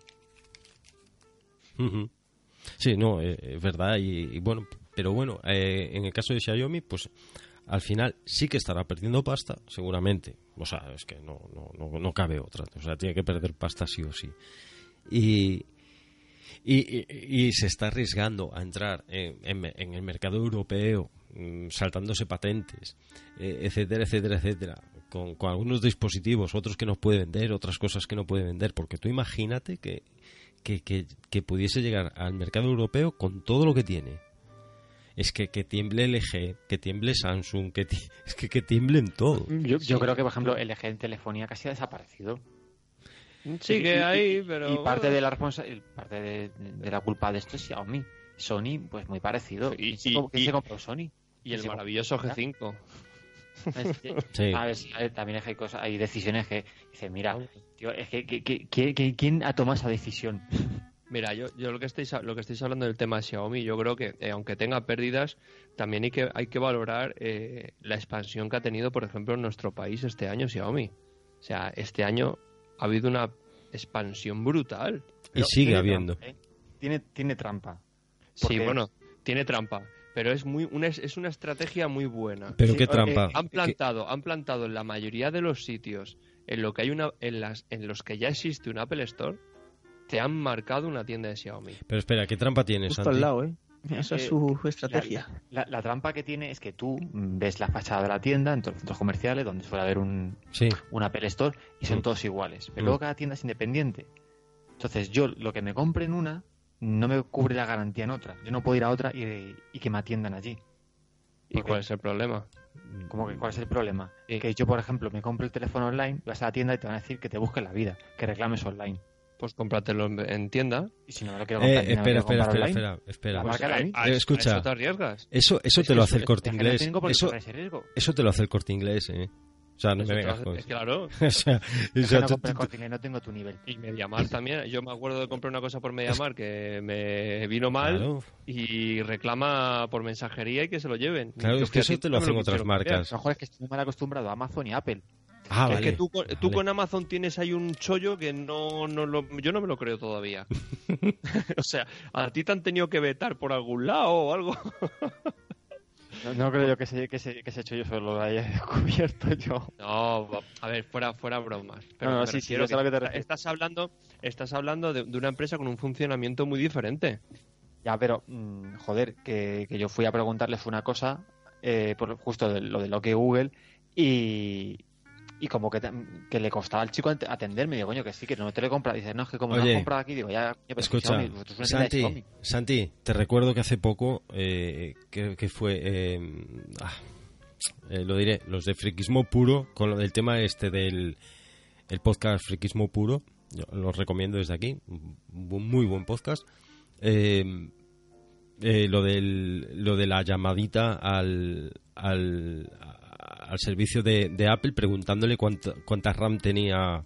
Sí, no, es verdad, y bueno, pero bueno, en el caso de Xiaomi, pues al final sí que estará perdiendo pasta, seguramente. O sea, es que no cabe otra. O sea, tiene que perder pasta sí o sí. Y se está arriesgando a entrar en el mercado europeo, saltándose patentes, etcétera, etcétera, etcétera, con algunos dispositivos, otros que no puede vender, otras cosas que no puede vender, porque tú imagínate que pudiese llegar al mercado europeo con todo lo que tiene. Es que tiemble LG, que tiemble Samsung, es que tiemblen todo. Yo creo que, por ejemplo, LG en telefonía casi ha desaparecido. Sigue ahí, pero... Y parte de la parte de la culpa de esto es Xiaomi. Sony, pues muy parecido. ¿Quién se compró Sony? Y el maravilloso G5. Sí. A ver, también hay decisiones que dicen, mira, tío, es que ¿quién ha tomado esa decisión? Mira, yo lo que estáis hablando del tema de Xiaomi, yo creo que aunque tenga pérdidas, también hay que valorar la expansión que ha tenido, por ejemplo, en nuestro país este año Xiaomi. O sea, este año ha habido una expansión brutal. Y sigue habiendo. Tiene trampa. Sí, bueno, tiene trampa. Pero es una estrategia muy buena. Pero qué trampa. Han plantado en la mayoría de los sitios en lo que hay en los que ya existe un Apple Store, te han marcado una tienda de Xiaomi. Pero espera, ¿qué trampa tienes, Justo Santi? al lado, ¿eh? Esa es su estrategia. La trampa que tiene es que tú ves la fachada de la tienda en todos los centros comerciales donde suele haber un Apple Store y son todos iguales. Pero luego cada tienda es independiente. Entonces yo lo que me compre en una no me cubre la garantía en otra. Yo no puedo ir a otra y que me atiendan allí. ¿Y cuál es el problema? ¿Cómo que cuál es el problema? Que yo, por ejemplo, me compro el teléfono online, vas a la tienda y te van a decir que te busques la vida, que reclames online. Pues cómpratelo en tienda. Y si no me lo quiero comprar, espera. Pues, escucha, ¿eso te arriesgas? Eso te lo hace el Corte Inglés. Eso te lo hace el Corte Inglés, O sea, no me vengas con eso. Claro. No tengo tu nivel. Y MediaMarkt también. Yo me acuerdo de comprar una cosa por MediaMarkt que me vino mal y reclama por mensajería y que se lo lleven. Claro, es que eso te lo hacen otras marcas. Mejor es que estoy mal acostumbrado a Amazon y Apple. Vale. Es que tú con Amazon tienes ahí un chollo que yo no me lo creo todavía. O sea, ¿a ti te han tenido que vetar por algún lado o algo? No creo yo que ese chollo solo lo haya descubierto yo. No, a ver, fuera bromas. Pero no, sí, yo sé a lo que te refieres. Estás hablando de una empresa con un funcionamiento muy diferente. Ya, pero, joder, que yo fui a preguntarles una cosa, por justo lo que Google, y como que le costaba al chico atenderme. Digo, coño, que sí, que no te lo he comprado. Dice, no, es que como lo has comprado aquí, digo, ya... Escucha, Santi, te recuerdo que hace poco, que fue... lo diré, los de Friquismo Puro, con lo del tema del el podcast Friquismo Puro, yo los recomiendo desde aquí, un muy buen podcast. Lo de la llamadita al servicio de Apple preguntándole cuánta RAM tenía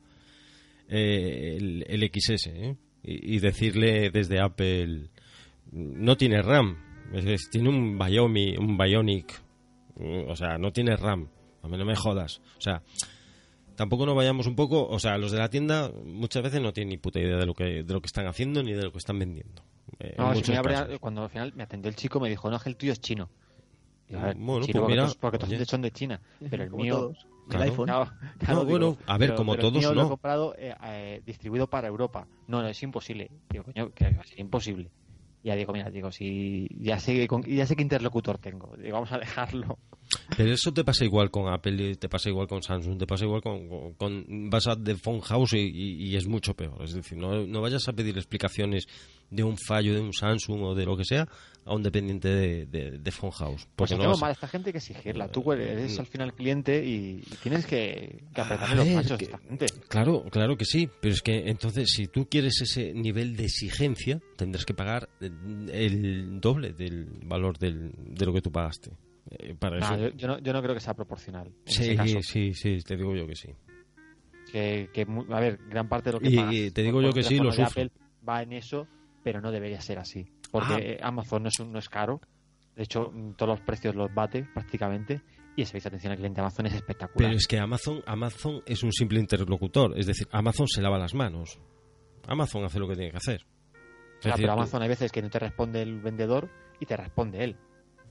el XS, y decirle desde Apple, no tiene RAM, tiene un Bionic, o sea, no tiene RAM, a mí no me jodas, o sea, tampoco nos vayamos un poco, o sea, los de la tienda muchas veces no tienen ni puta idea de lo que están haciendo ni de lo que están vendiendo. Cuando al final me atendió el chico me dijo, no, es que el tuyo es chino. A ver, bueno, chino, pues mira, porque todos son de China, pero el mío... Todos. El iPhone. A ver, como todos, el mío no. lo he comprado distribuido para Europa. No, es imposible. Digo, coño, que va a ser imposible. Y ya digo, mira, si ya sé qué interlocutor tengo. Digo, vamos a dejarlo. Pero eso te pasa igual con Apple, te pasa igual con Samsung, te pasa igual con vas a The Phone House y es mucho peor. Es decir, no vayas a pedir explicaciones de un fallo de un Samsung o de lo que sea a un dependiente de Phone House. Pues no tengo mal, esta gente hay que exigirla. Tú eres al final cliente y tienes que apretarle los machos a esta gente. Claro que sí, pero es que entonces si tú quieres ese nivel de exigencia tendrás que pagar el doble del valor de lo que tú pagaste. Para eso. Yo no creo que sea proporcional. Sí, te digo yo que sí. A ver, gran parte de lo que y pagas te digo yo que sí, lo sufro. Apple va en eso, pero no debería ser así. Porque Amazon no es caro. De hecho, todos los precios los bate prácticamente. Y el servicio de atención al cliente de Amazon es espectacular. Pero es que Amazon es un simple interlocutor. Es decir, Amazon se lava las manos. Amazon hace lo que tiene que hacer. Pero Amazon hay veces que no te responde el vendedor y te responde él.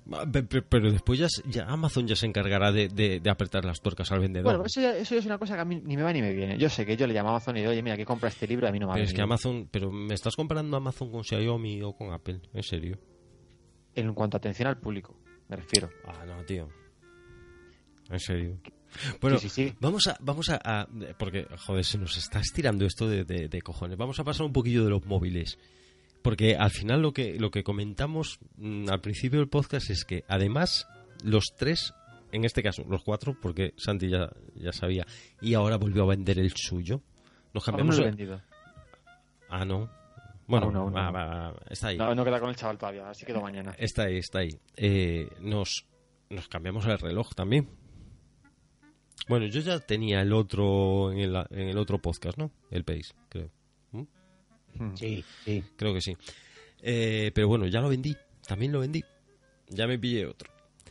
Pero después ya Amazon ya se encargará de apretar las tuercas al vendedor. Bueno, eso ya es una cosa que a mí ni me va ni me viene. Yo sé que yo le llamo a Amazon y digo, oye, mira, que compra este libro, a mí no me va. Pero es que Amazon, pero me estás comparando Amazon con Xiaomi o con Apple, ¿en serio? En cuanto a atención al público, me refiero. Ah, no, tío. En serio. Bueno, sí. vamos a porque, joder, se nos está estirando esto de cojones. Vamos a pasar un poquillo de los móviles. Porque al final lo que comentamos al principio del podcast es que además los tres, en este caso los cuatro, porque Santi ya sabía y ahora volvió a vender el suyo. Nos cambiamos. Aún no lo he vendido. Ah, no. Bueno, Aún no. Está ahí. No queda con el chaval todavía, así quedó mañana. Está ahí. Nos cambiamos el reloj también. Bueno, yo ya tenía el otro en el otro podcast, ¿no? El Pace, creo. Sí. Creo que sí. Pero bueno, ya lo vendí. También lo vendí. Ya me pillé otro.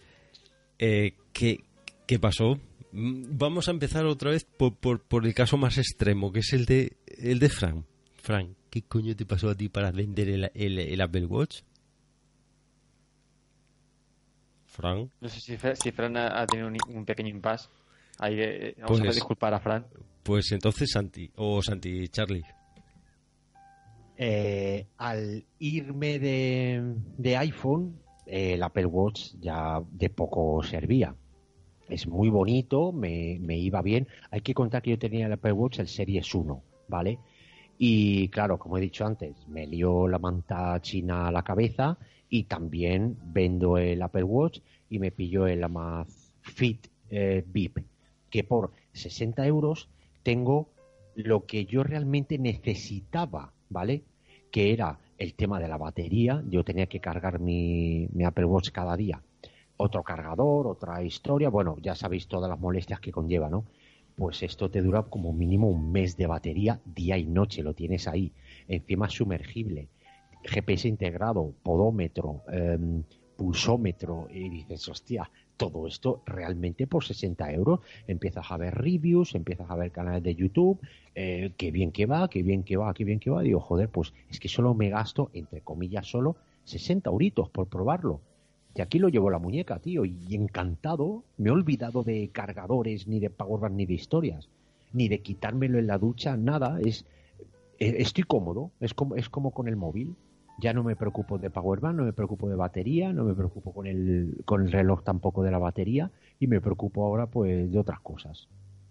¿Qué pasó? Vamos a empezar otra vez por el caso más extremo, que es el de Frank. Frank, ¿qué coño te pasó a ti para vender el Apple Watch? Frank. No sé si Fran ha tenido un pequeño impasse. Ahí vamos Pues- a disculpar a Fran. Pues entonces Santi Charlie. Al irme de iPhone, el Apple Watch ya de poco servía. Es muy bonito, me iba bien. Hay que contar que yo tenía el Apple Watch, el Series 1, ¿vale? Y claro, como he dicho antes, me lió la manta china a la cabeza y también vendo el Apple Watch y me pillo el Amazfit VIP, que por 60 euros tengo lo que yo realmente necesitaba, ¿vale? Que era el tema de la batería. Yo tenía que cargar mi Apple Watch cada día. Otro cargador, otra historia. Bueno, ya sabéis todas las molestias que conlleva, ¿no? Pues esto te dura como mínimo un mes de batería, día y noche, lo tienes ahí. Encima sumergible, GPS integrado, podómetro, pulsómetro, y dices, hostia, todo esto realmente por 60 euros. Empiezas a ver reviews, empiezas a ver canales de YouTube, qué bien que va. Digo, joder, pues es que solo me gasto, entre comillas, solo 60 euritos por probarlo. Y aquí lo llevo la muñeca, tío, y encantado. Me he olvidado de cargadores, ni de powerbank, ni de historias, ni de quitármelo en la ducha, nada. Estoy cómodo, es como con el móvil. Ya no me preocupo de powerbank, no me preocupo de batería, no me preocupo con el reloj tampoco de la batería, y me preocupo ahora pues de otras cosas.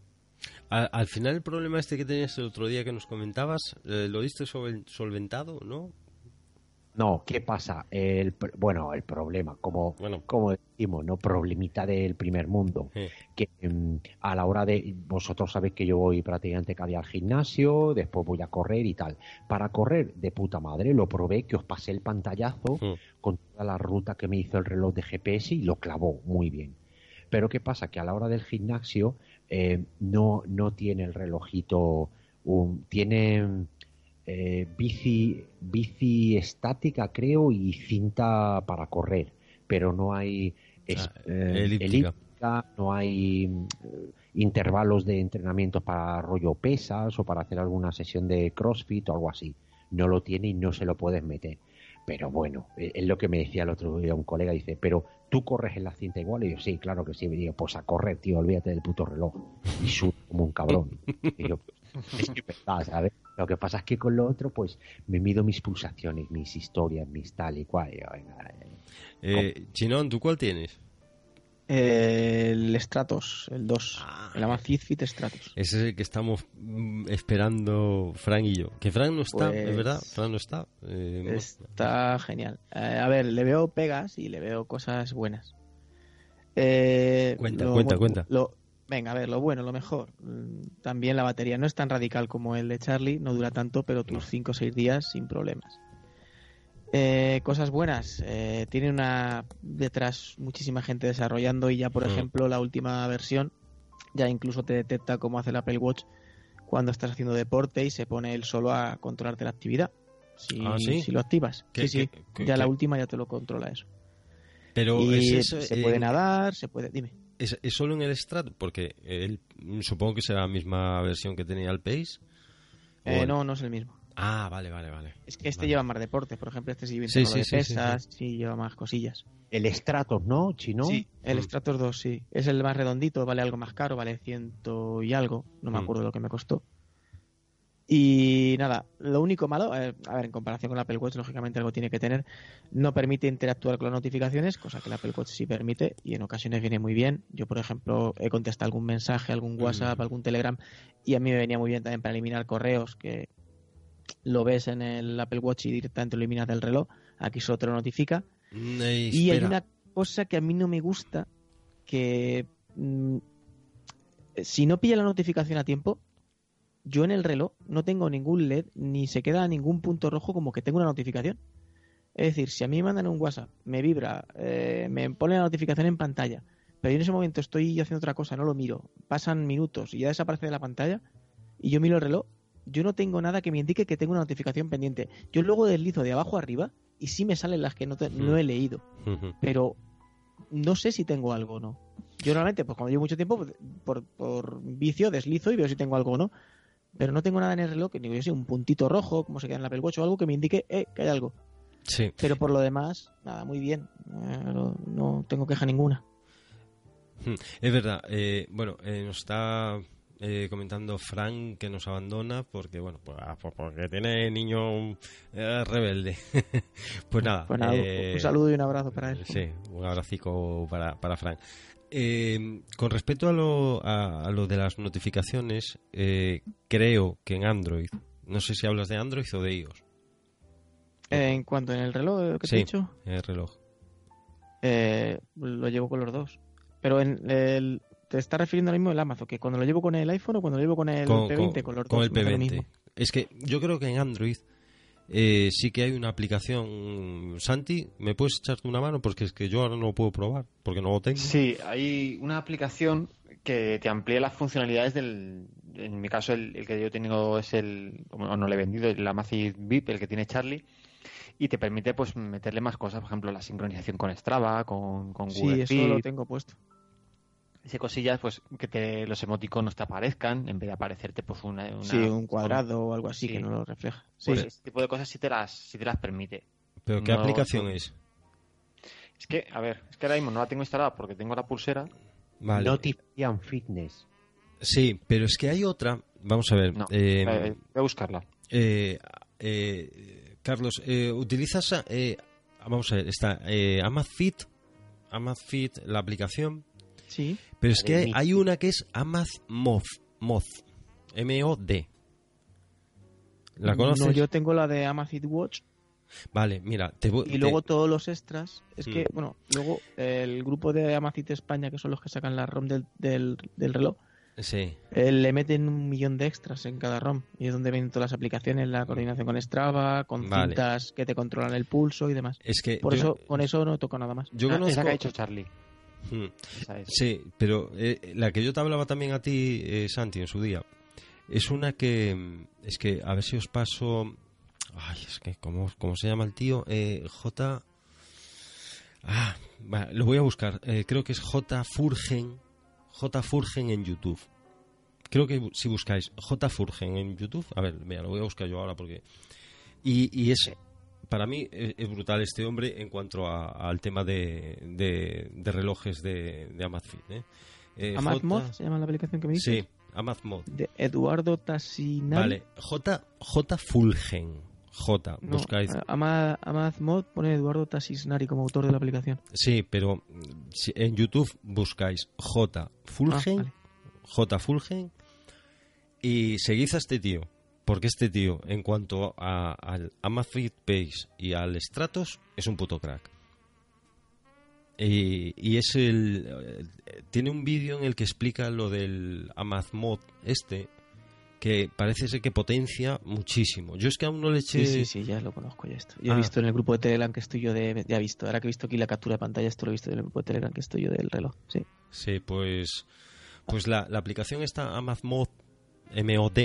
Al final el problema este que tenías el otro día que nos comentabas, lo diste solventado, ¿no? No, ¿qué pasa? El problema, como decimos, no, problemita del primer mundo, que a la hora de, vosotros sabéis que yo voy prácticamente cada día al gimnasio, después voy a correr y tal. Para correr de puta madre, lo probé, que os pasé el pantallazo con toda la ruta que me hizo el reloj de GPS y lo clavó muy bien. Pero ¿qué pasa? Que a la hora del gimnasio no tiene el relojito, tiene bici estática, creo, y cinta para correr, pero no hay elíptica, no hay intervalos de entrenamiento para rollo pesas o para hacer alguna sesión de CrossFit o algo así. No lo tiene y no se lo puedes meter. Pero bueno, es lo que me decía el otro día un colega, dice, pero ¿tú corres en la cinta igual? Y yo, sí, claro que sí. Me digo, pues a correr, tío, olvídate del puto reloj. Y subo como un cabrón. Y yo, es que verdad, ¿sabes? Lo que pasa es que con lo otro, pues, me mido mis pulsaciones, mis historias, mis tal y cual. Chinón, ¿tú cuál tienes? El Stratos, el 2. El Amazfit Stratos. Ese es el que estamos esperando Frank y yo. Que Frank no está, Pues, es verdad, Frank no está. Está genial. A ver, le veo pegas y le veo cosas buenas. Cuenta. Venga, a ver, lo bueno, lo mejor. También la batería no es tan radical como el de Charlie, no dura tanto, pero tus 5 o 6 días sin problemas. Cosas buenas, tiene detrás muchísima gente desarrollando y ya, por ejemplo, la última versión ya incluso te detecta cómo hace el Apple Watch cuando estás haciendo deporte y se pone él solo a controlarte la actividad si lo activas. Ya la última ya te lo controla eso. Pero y se puede nadar, se puede... Dime. ¿Es solo en el Stratos? Porque supongo que será la misma versión que tenía el Pace. No es el mismo. Ah, vale. Es que este Vale. lleva más deporte, por ejemplo, este sí Sí, de sí, pesas, sí lleva más cosillas. El Stratos, ¿no, Chino? Sí, el Mm. Stratos 2, sí. Es el más redondito, vale algo más caro, vale 100 y algo, no me Mm. acuerdo lo que me costó. Y nada, lo único malo, a ver, en comparación con el Apple Watch, lógicamente algo tiene que tener, no permite interactuar con las notificaciones, cosa que el Apple Watch sí permite y en ocasiones viene muy bien. Yo, por ejemplo, he contestado algún mensaje, algún WhatsApp, algún Telegram y a mí me venía muy bien también para eliminar correos, que lo ves en el Apple Watch y directamente lo eliminas del reloj, aquí solo te lo notifica. Y hay Espera. una cosa que a mí no me gusta, que si no pilla la notificación a tiempo, yo en el reloj no tengo ningún LED ni se queda ningún punto rojo como que tengo una notificación. Es decir, si a mí me mandan un WhatsApp, me vibra, me pone la notificación en pantalla, pero yo en ese momento estoy haciendo otra cosa, no lo miro, pasan minutos y ya desaparece de la pantalla y yo miro el reloj, yo no tengo nada que me indique que tengo una notificación pendiente. Yo luego deslizo de abajo a arriba y sí me salen las que no he leído, pero no sé si tengo algo o no. Yo normalmente, pues cuando llevo mucho tiempo, por vicio deslizo y veo si tengo algo o no. Pero no tengo nada en el reloj, que ni yo sé, un puntito rojo, como se queda en el Apple Watch o algo que me indique que hay algo. Sí. Pero por lo demás, nada, muy bien. No tengo queja ninguna. Es verdad. Bueno, nos está comentando Frank que nos abandona porque, bueno, porque tiene niño rebelde. Pues nada. Pues nada, un saludo y un abrazo para él. Sí, un abracico para Frank. Con respecto a lo de las notificaciones, creo que en Android, no sé si hablas de Android o de iOS. En cuanto en el reloj que te he dicho, el reloj. lo llevo con los dos. Pero te estás refiriendo ahora mismo al Amazon, que cuando lo llevo con el iPhone o cuando lo llevo con el P20, con los con dos. el me da lo P20. mismo. Es que yo creo que en Android sí que hay una aplicación. Santi, ¿me puedes echarte una mano? Porque es que yo ahora no lo puedo probar, porque no lo tengo. Sí, hay una aplicación que te amplía las funcionalidades en mi caso el que yo tengo es o no le he vendido, el Amazfit VIP, el que tiene Charlie, y te permite pues meterle más cosas, por ejemplo la sincronización con Strava, con Google Sí, eso lo Fit, tengo puesto. ese cosillas pues que los emoticonos te aparezcan en vez de aparecerte pues Sí, un cuadrado o algo así Sí. que no lo refleja. Sí. Pues ese tipo de cosas sí te las permite. ¿Pero qué No, aplicación no. es? Es que ahora mismo no la tengo instalada porque tengo la pulsera. Vale. Notification Fitness. Sí, pero es que hay otra. Vamos a ver. No, voy a buscarla. Carlos, utilizas. Vamos a ver, está Amazfit, la aplicación. Sí. Pero es que Vale, hay una que es Amazmoth. M-O-D. ¿La conoces? No, yo tengo la de Amazfit Watch. Vale, mira. Y luego todos los extras. Es Mm. que, bueno, luego el grupo de Amazfit España, que son los que sacan la ROM del reloj, Sí. le meten 1.000.000 de extras en cada ROM. Y es donde vienen todas las aplicaciones, la coordinación con Strava, con Vale. cintas que te controlan el pulso y demás. Es que Por eso, con eso no toco nada más. yo Esa conozco. que ha hecho Charlie. Mm. Esa es. Sí, pero la que yo te hablaba también a ti, Santi, en su día, es una que. Es que, a ver si os paso. Ay, es que, ¿cómo se llama el tío? J. Ah, vale, lo voy a buscar. Creo que es J. Furgen. J. Furgen en YouTube. Creo que si buscáis J. Furgen en YouTube. A ver, mira, lo voy a buscar yo ahora porque. Y es. Para mí es brutal este hombre en cuanto al tema de relojes de Amazfit. Amazmoth se llama la aplicación que me dices. Sí, Amazmoth. De Eduardo Tassinari. Vale, J. Fulgen. J. No, Buscáis. Amazmoth pone Eduardo Tassinari como autor de la aplicación. Sí, pero en YouTube buscáis J. Fulgen. Vale. J. Fulgen. Y seguid a este tío. Porque este tío, en cuanto al Amazfit Pace y al Stratos, es un puto crack. Y es tiene un vídeo en el que explica lo del Amazmoth que parece ser que potencia muchísimo. Yo es que aún no le eché... Sí, ya lo conozco ya esto. Yo he visto en el grupo de Telegram que estoy yo ya he visto. Ahora que he visto aquí la captura de pantalla, esto lo he visto en el grupo de Telegram que estoy yo del reloj. Sí. Sí, pues la aplicación está Amazmoth MOD.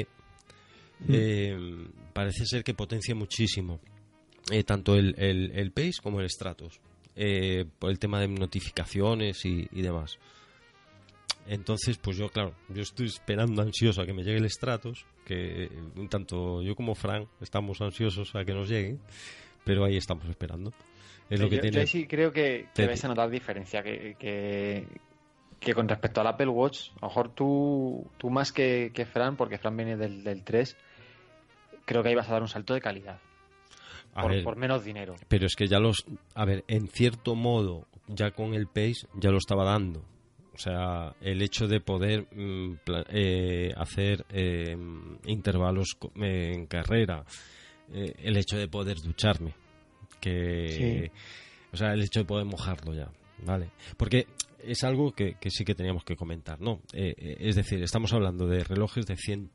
Parece ser que potencia muchísimo tanto el Pace como el Stratos por el tema de notificaciones y demás. Entonces, pues yo, claro, yo estoy esperando ansioso a que me llegue el Stratos, que tanto yo como Fran estamos ansiosos a que nos llegue, pero ahí estamos esperando. Es lo que tiene. Yo sí creo que vais a notar diferencia, que con respecto al Apple Watch, a lo mejor tú más que Fran, porque Fran viene del 3, creo que ahí vas a dar un salto de calidad. Por menos dinero. Pero es que a ver, en cierto modo, ya con el Pace ya lo estaba dando. O sea, el hecho de poder hacer intervalos en carrera, el hecho de poder ducharme, o sea, el hecho de poder mojarlo ya, ¿vale? Porque es algo que sí que teníamos que comentar, ¿no? Es decir, estamos hablando de relojes de 100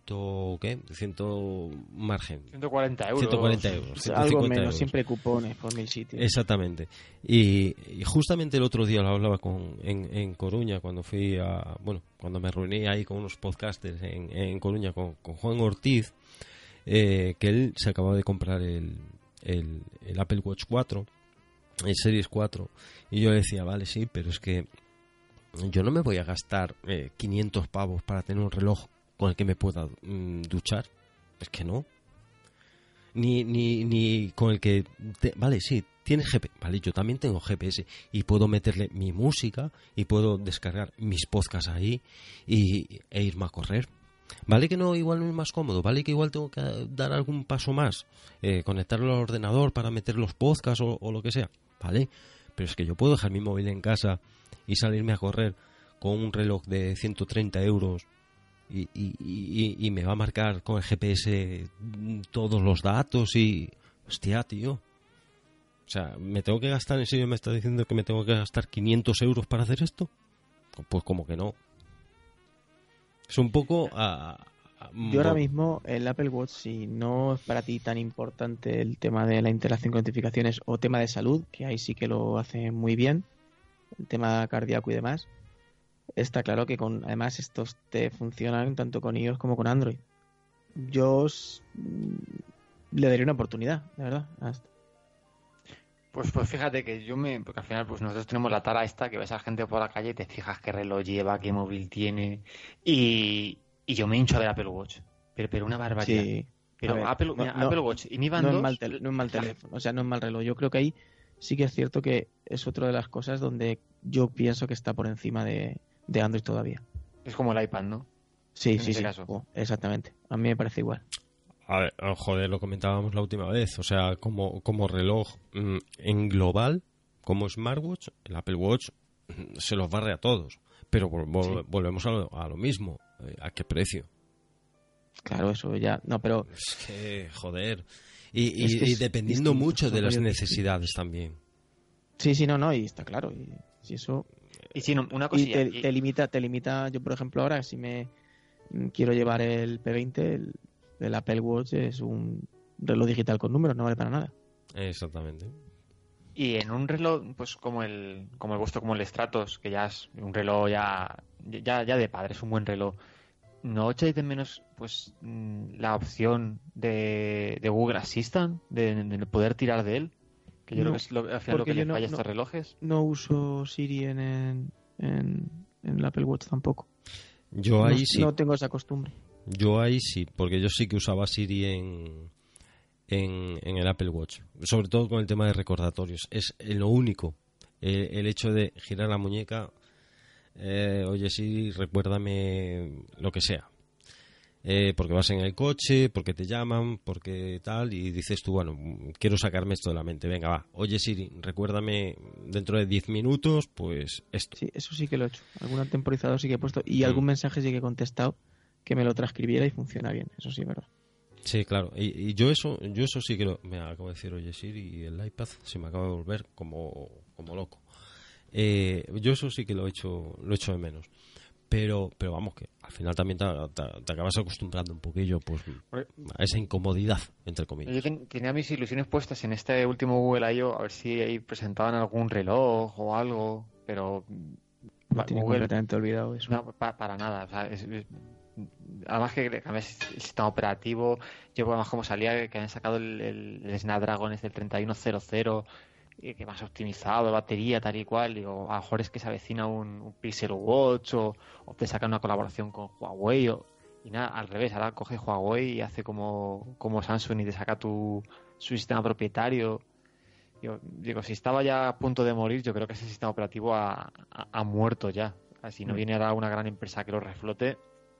margen. 140 euros. 140 euros. Algo menos, euros. siempre cupones por 1000 sitios. Exactamente. Y justamente el otro día lo hablaba en Coruña, cuando cuando me reuní ahí con unos podcasters en Coruña con Juan Ortiz, que él se acababa de comprar el Apple Watch 4, el Series 4, y yo le decía, vale, sí, pero es que yo no me voy a gastar 500 pavos para tener un reloj con el que me pueda duchar. Es que no. Ni con el que... vale, sí, tiene GPS. Vale, yo también tengo GPS y puedo meterle mi música y puedo descargar mis podcasts ahí e irme a correr. Vale que no, igual no es más cómodo. Vale que igual tengo que dar algún paso más. Conectarlo al ordenador para meter los podcasts o lo que sea. Vale, pero es que yo puedo dejar mi móvil en casa y salirme a correr con un reloj de 130 euros y me va a marcar con el GPS todos los datos y... Hostia, tío. O sea, ¿me tengo que gastar, en serio me está diciendo que me tengo que gastar 500 euros para hacer esto? Pues como que no. Es un poco... Yo ahora mismo el Apple Watch, si no es para ti tan importante el tema de la interacción con notificaciones o tema de salud, que ahí sí que lo hace muy bien, el tema cardíaco y demás, está claro que además estos te funcionan tanto con iOS como con Android. Yo le daría una oportunidad, de verdad. Pues fíjate que porque al final pues nosotros tenemos la tara esta que ves a gente por la calle y te fijas qué reloj lleva, qué móvil tiene y yo me hincho a ver Apple Watch, pero una barbaridad. Sí. Pero Ver, Apple Watch y Mi Band 2... no es mal teléfono, o sea, no es mal reloj. Yo creo que ahí sí que es cierto que es otra de las cosas donde yo pienso que está por encima de Android todavía. Es como el iPad, ¿no? Sí, en ese caso. Exactamente. A mí me parece igual. A ver, joder, lo comentábamos la última vez. O sea, como reloj en global, como smartwatch, el Apple Watch se los barre a todos. Pero volvemos a lo mismo. ¿A qué precio? Claro, eso ya... No, pero... Es que, joder. Y dependiendo mucho de las necesidades también. Sí, no, y está claro. Y si eso... Y si no, una cosilla... Y te limita... Yo, por ejemplo, ahora, si me quiero llevar el P20, el Apple Watch es un reloj digital con números, no vale para nada. Exactamente. Y en un reloj, pues como el vuestro, como el Stratos, que ya es un reloj ya de padre, es un buen reloj, ¿no echáis de menos pues la opción de Google Assistant, de poder tirar de él? Que yo creo que es al final lo que le falla a estos relojes. No uso Siri en el Apple Watch tampoco. Yo ahí sí. No tengo esa costumbre. Yo ahí sí, porque yo sí que usaba Siri en el Apple Watch, sobre todo con el tema de recordatorios. Es lo único, el hecho de girar la muñeca, oye sí, recuérdame lo que sea, porque vas en el coche, porque te llaman, porque tal, y dices tú, bueno, quiero sacarme esto de la mente, venga, va, oye Siri, recuérdame dentro de 10 minutos, pues esto. Sí, eso sí que lo he hecho, algún temporizador sí que he puesto, y algún mensaje sí que he contestado que me lo transcribiera y funciona bien, eso sí es verdad. Sí, claro, y yo eso sí que me acabo de decir, oye Siri, y el iPad se me acaba de volver como loco. Yo eso sí que lo he hecho de menos. Pero vamos, que al final también te acabas acostumbrando un poquillo pues a esa incomodidad, entre comillas. Yo tenía mis ilusiones puestas en este último Google I.O. a ver si ahí presentaban algún reloj o algo, pero lo tiene completamente olvidado eso. No, para nada, o sea, además que el sistema operativo, yo además como salía que habían sacado el Snapdragon, el 3100, que más optimizado, de batería, tal y cual. Digo, a lo mejor es que se avecina un Pixel Watch o te saca una colaboración con Huawei y nada, al revés, ahora coge Huawei y hace como Samsung y te saca su sistema propietario. Digo, si estaba ya a punto de morir, yo creo que ese sistema operativo ha muerto ya. Si no viene ahora una gran empresa que lo reflote.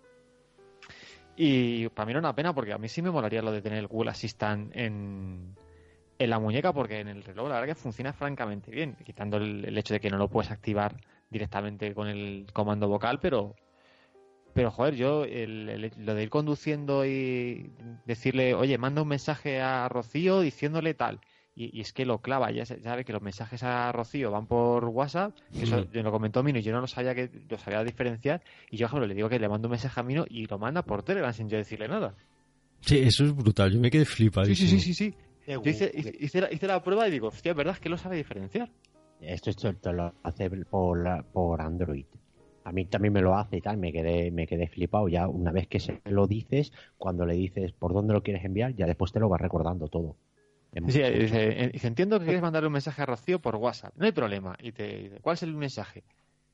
Y para mí era una pena, porque a mí sí me molaría lo de tener el Google Assistant en la muñeca, porque en el reloj la verdad que funciona francamente bien, quitando el hecho de que no lo puedes activar directamente con el comando vocal, pero joder, yo lo de ir conduciendo y decirle, oye, manda un mensaje a Rocío diciéndole tal, y es que lo clava, ya sabe que los mensajes a Rocío van por WhatsApp, que eso me lo comentó Mino y yo no lo sabía, que lo sabía diferenciar, y yo, por ejemplo, le digo que le mando un mensaje a Mino y lo manda por Telegram sin yo decirle nada. Sí, eso es brutal, yo me quedé flipadísimo. Sí. Yo hice la prueba y digo, hostia, es verdad, es que lo sabe diferenciar. Esto lo hace por Android. A mí también me lo hace y tal, me quedé flipado. Ya una vez que se lo dices, cuando le dices por dónde lo quieres enviar, ya después te lo va recordando todo. Sí, dice, entiendo que quieres mandar un mensaje a Rocío por WhatsApp, no hay problema. Y te dice, ¿cuál es el mensaje?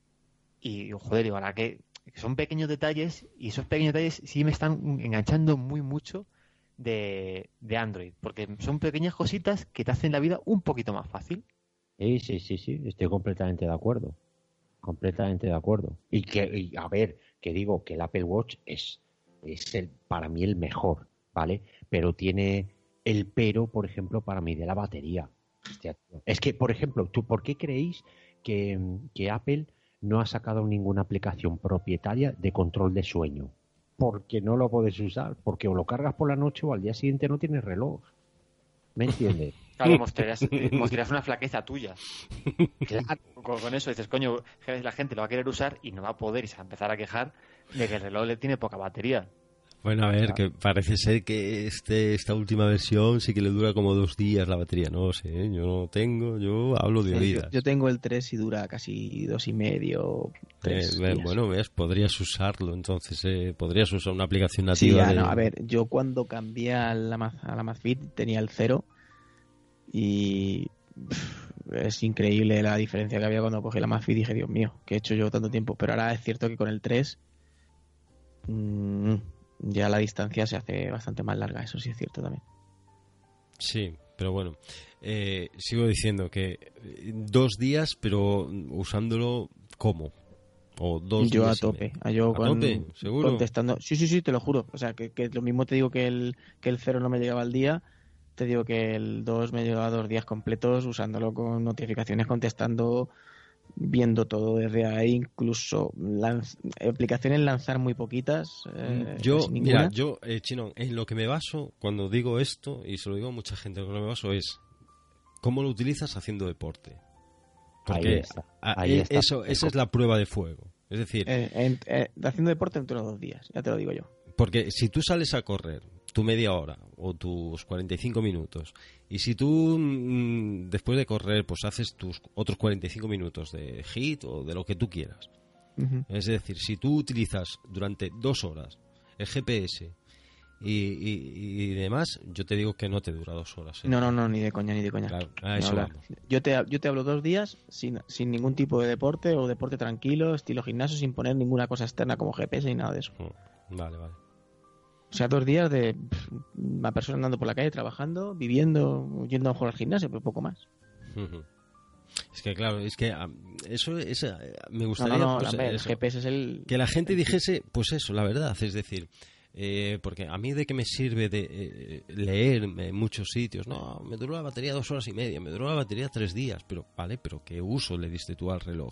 Y joder, digo, ahora que son pequeños detalles, y esos pequeños detalles sí me están enganchando mucho de Android, porque son pequeñas cositas que te hacen la vida un poquito más fácil. Sí, estoy completamente de acuerdo. Completamente de acuerdo. Y a ver, que digo que el Apple Watch es para mí el mejor, ¿vale? Pero tiene el pero, por ejemplo, para mí de la batería. Hostia, es que, por ejemplo, ¿tú por qué creéis que Apple no ha sacado ninguna aplicación propietaria de control de sueño? Porque no lo puedes usar, porque o lo cargas por la noche o al día siguiente no tienes reloj. ¿Me entiendes? Claro, mostrarías una flaqueza tuya. Claro. Con eso dices, coño, la gente lo va a querer usar y no va a poder, y se va a empezar a quejar de que el reloj le tiene poca batería. Bueno, a ver, que parece ser que esta última versión sí que le dura como 2 días la batería. No sé, yo hablo de oídas. Yo tengo el 3 y dura casi 2,5, 3 días. Bueno, ves, podrías usarlo, entonces, podrías usar una aplicación nativa. Sí, a ver, yo cuando cambié a la Amazfit tenía el 0 y es increíble la diferencia que había cuando cogí la Amazfit y dije, Dios mío, ¿qué he hecho yo tanto tiempo? Pero ahora es cierto que con el 3 ya la distancia se hace bastante más larga, eso sí es cierto también. Sí, pero bueno, sigo diciendo que 2 días, pero usándolo ¿cómo? O 2 yo días a tope, tope, ¿seguro? Contestando, sí, te lo juro, o sea, que lo mismo te digo que el 0 no me llegaba al día, te digo que el 2 me llegaba 2 días completos usándolo con notificaciones, contestando, viendo todo desde ahí, incluso aplicaciones lanzar muy poquitas. Mira, Chino, en lo que me baso cuando digo esto, y se lo digo a mucha gente, lo que me baso es cómo lo utilizas haciendo deporte. Porque ahí está. Esa es la prueba de fuego. Es decir, haciendo deporte entre los 2 días, ya te lo digo yo. Porque si tú sales a correr tu media hora o tus 45 minutos y si tú después de correr pues haces tus otros 45 minutos de HIIT o de lo que tú quieras, es decir, si tú utilizas durante 2 horas el GPS y demás, yo te digo que no te dura 2 horas. No, ni de coña. Claro, a eso vamos. Yo te hablo 2 días sin ningún tipo de deporte o deporte tranquilo, estilo gimnasio, sin poner ninguna cosa externa como GPS ni nada de eso. Vale. O sea, 2 días de una persona andando por la calle, trabajando, viviendo, yendo a jugar al gimnasio, pero poco más. Es que claro, eso me gustaría el GPS es el... que la gente dijese, pues eso, la verdad, es decir, porque a mí de qué me sirve de leer en muchos sitios, no, me duró la batería 2 horas y media, me duró la batería 3 días, pero vale, pero ¿qué uso le diste tú al reloj?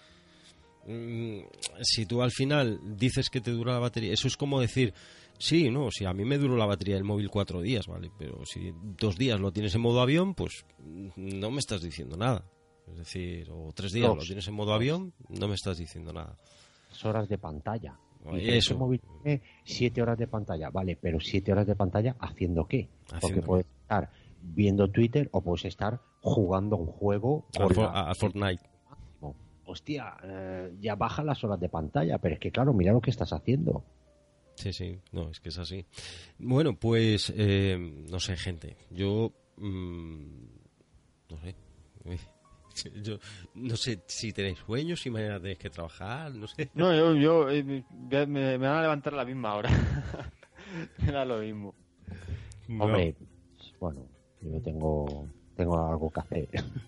Si tú al final dices que te dura la batería, eso es como decir, si a mí me duró la batería del móvil 4 días, vale, pero si 2 días lo tienes en modo avión, pues no me estás diciendo nada. Es decir, o 3 días lo tienes en modo avión, no me estás diciendo nada. 2 horas de pantalla. Eso. Móvil tiene 7 horas de pantalla, vale, pero 7 horas de pantalla ¿haciendo qué? Porque puedes estar viendo Twitter o puedes estar jugando un juego a Fortnite. Hostia, ya baja las horas de pantalla, pero es que claro, mira lo que estás haciendo. Sí, no, es que es así. Bueno, pues no sé, gente, yo no sé, Yo no sé si tenéis sueños, si mañana tenéis que trabajar, no sé. No, me van a levantar a la misma hora. Me da lo mismo. No. Hombre, bueno, yo tengo algo que hacer.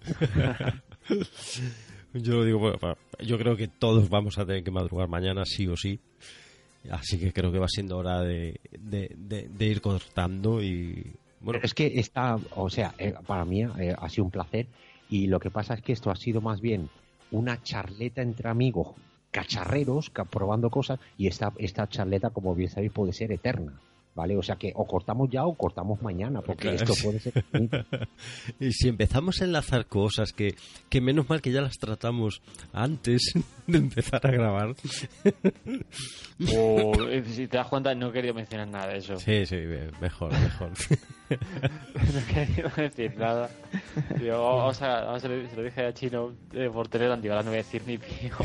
Yo lo digo, bueno, yo creo que todos vamos a tener que madrugar mañana, sí o sí. Así que creo que va siendo hora de ir cortando y... Bueno, Es que para mí ha sido un placer, y lo que pasa es que esto ha sido más bien una charleta entre amigos cacharreros, probando cosas, y esta charleta, como bien sabéis, puede ser eterna, ¿vale? O sea que o cortamos ya o cortamos mañana, porque claro, esto puede ser infinito. y si empezamos a enlazar cosas que menos mal que ya las tratamos antes de empezar a grabar. O si te das cuenta, no he querido mencionar nada de eso. Sí, mejor. No he querido decir nada. Digo, se lo dije a Chino por Telegram, digo, ahora no voy a decir ni pío.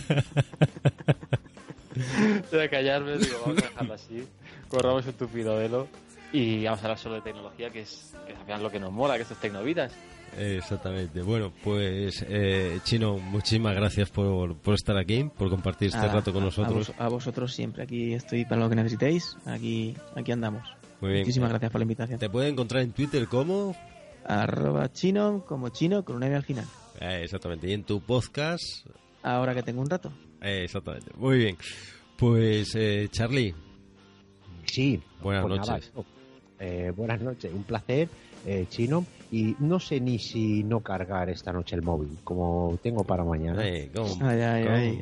De callarme, digo, vamos a dejarlo así. Corramos un tupido velo y vamos a hablar solo de tecnología, que es al final lo que nos mola, que esto es Tecnovidas. Exactamente. Bueno, pues Chino, muchísimas gracias por estar aquí, por compartir este rato con nosotros. A vosotros siempre. Aquí estoy para lo que necesitéis. Aquí andamos. Muy bien. Muchísimas gracias por la invitación. Te pueden encontrar en Twitter como @chino, como chino, con una M al final. Exactamente. Y en tu podcast. Ahora que tengo un rato. Exactamente. Muy bien. Pues Charlie. Sí. Buenas pues noches. Nada, buenas noches. Un placer, Chino. Y no sé ni si no cargar esta noche el móvil, como tengo para mañana. Ay.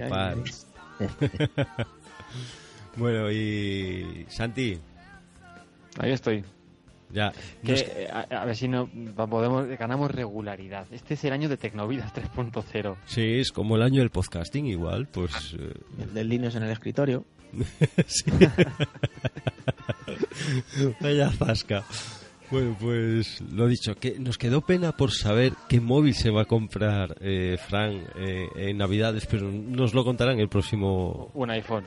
Bueno, y Santi. Ahí estoy. Ya. A ver si ganamos regularidad. Este es el año de Tecnovidas 3.0. Sí, es como el año del podcasting, igual, pues... El del Linux en el escritorio. Sí. Vaya zasca. Bueno, pues lo dicho, que nos quedó pena por saber qué móvil se va a comprar Fran en Navidades, pero nos lo contarán el próximo... Un iPhone.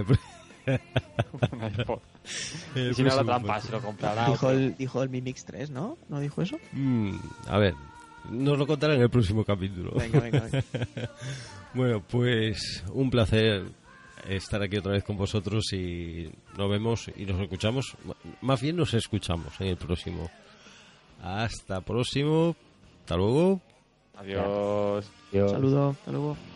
Un iPhone. Y si no, la trampa se lo comprará. Dijo el Mi Mix 3, ¿no? ¿No dijo eso? A ver, nos lo contarán en el próximo capítulo. Venga. Bueno, pues un placer estar aquí otra vez con vosotros y nos vemos y nos escuchamos. Más bien nos escuchamos en el próximo. Hasta próximo. Hasta luego. Adiós. Saludos. Hasta luego.